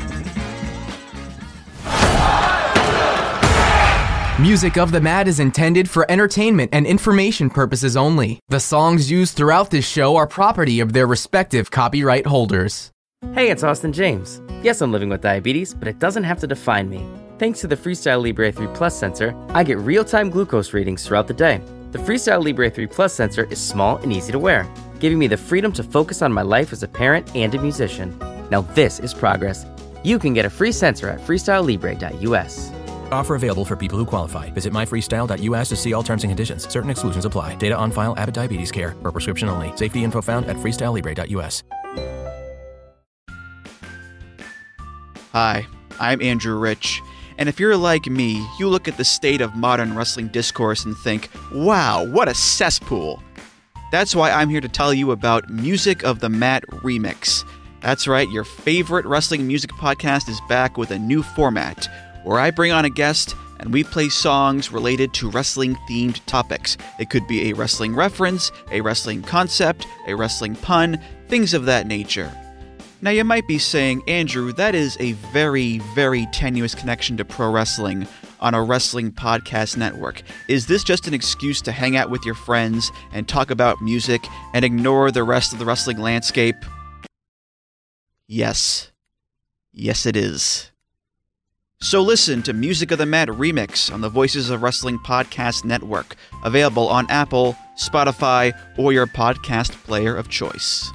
Music of the Mat is intended for entertainment and information purposes only. The songs used throughout this show are property of their respective copyright holders. Hey, it's Austin James. Yes, I'm living with diabetes, but it doesn't have to define me. Thanks to the Freestyle Libre three Plus sensor, I get real-time glucose readings throughout the day. The Freestyle Libre three Plus sensor is small and easy to wear, giving me the freedom to focus on my life as a parent and a musician. Now this is progress. You can get a free sensor at freestyle libre dot u s. Offer available for people who qualify. Visit my freestyle dot u s to see all terms and conditions. Certain exclusions apply. Data on file. Abbott Diabetes Care. Per prescription only. Safety info found at freestyle libre dot u s. Hi, I'm Andrew Rich, and if you're like me, you look at the state of modern wrestling discourse and think, wow, what a cesspool. That's why I'm here to tell you about Music of the Mat Remix. That's right, your favorite wrestling music podcast is back with a new format, where I bring on a guest and we play songs related to wrestling-themed topics. It could be a wrestling reference, a wrestling concept, a wrestling pun, things of that nature. Now you might be saying, Andrew, that is a very, very tenuous connection to pro wrestling on a wrestling podcast network. Is this just an excuse to hang out with your friends and talk about music and ignore the rest of the wrestling landscape? Yes. Yes, it is. So listen to Music of the Mat Remix on the Voices of Wrestling Podcast Network, available on Apple, Spotify, or your podcast player of choice.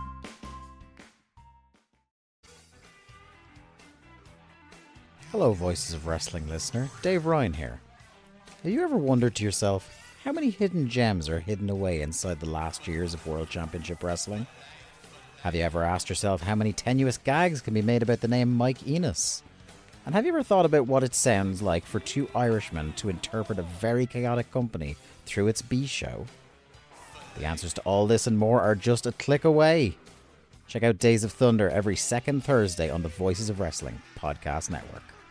Hello, Voices of Wrestling listener. Dave Ryan here. Have you ever wondered to yourself how many hidden gems are hidden away inside the last years of World Championship Wrestling? Have you ever asked yourself how many tenuous gags can be made about the name Mike Enos? And have you ever thought about what it sounds like for two Irishmen to interpret a very chaotic company through its B-show? The answers to all this and more are just a click away. Check out Days of Thunder every second Thursday on the Voices of Wrestling Podcast Network.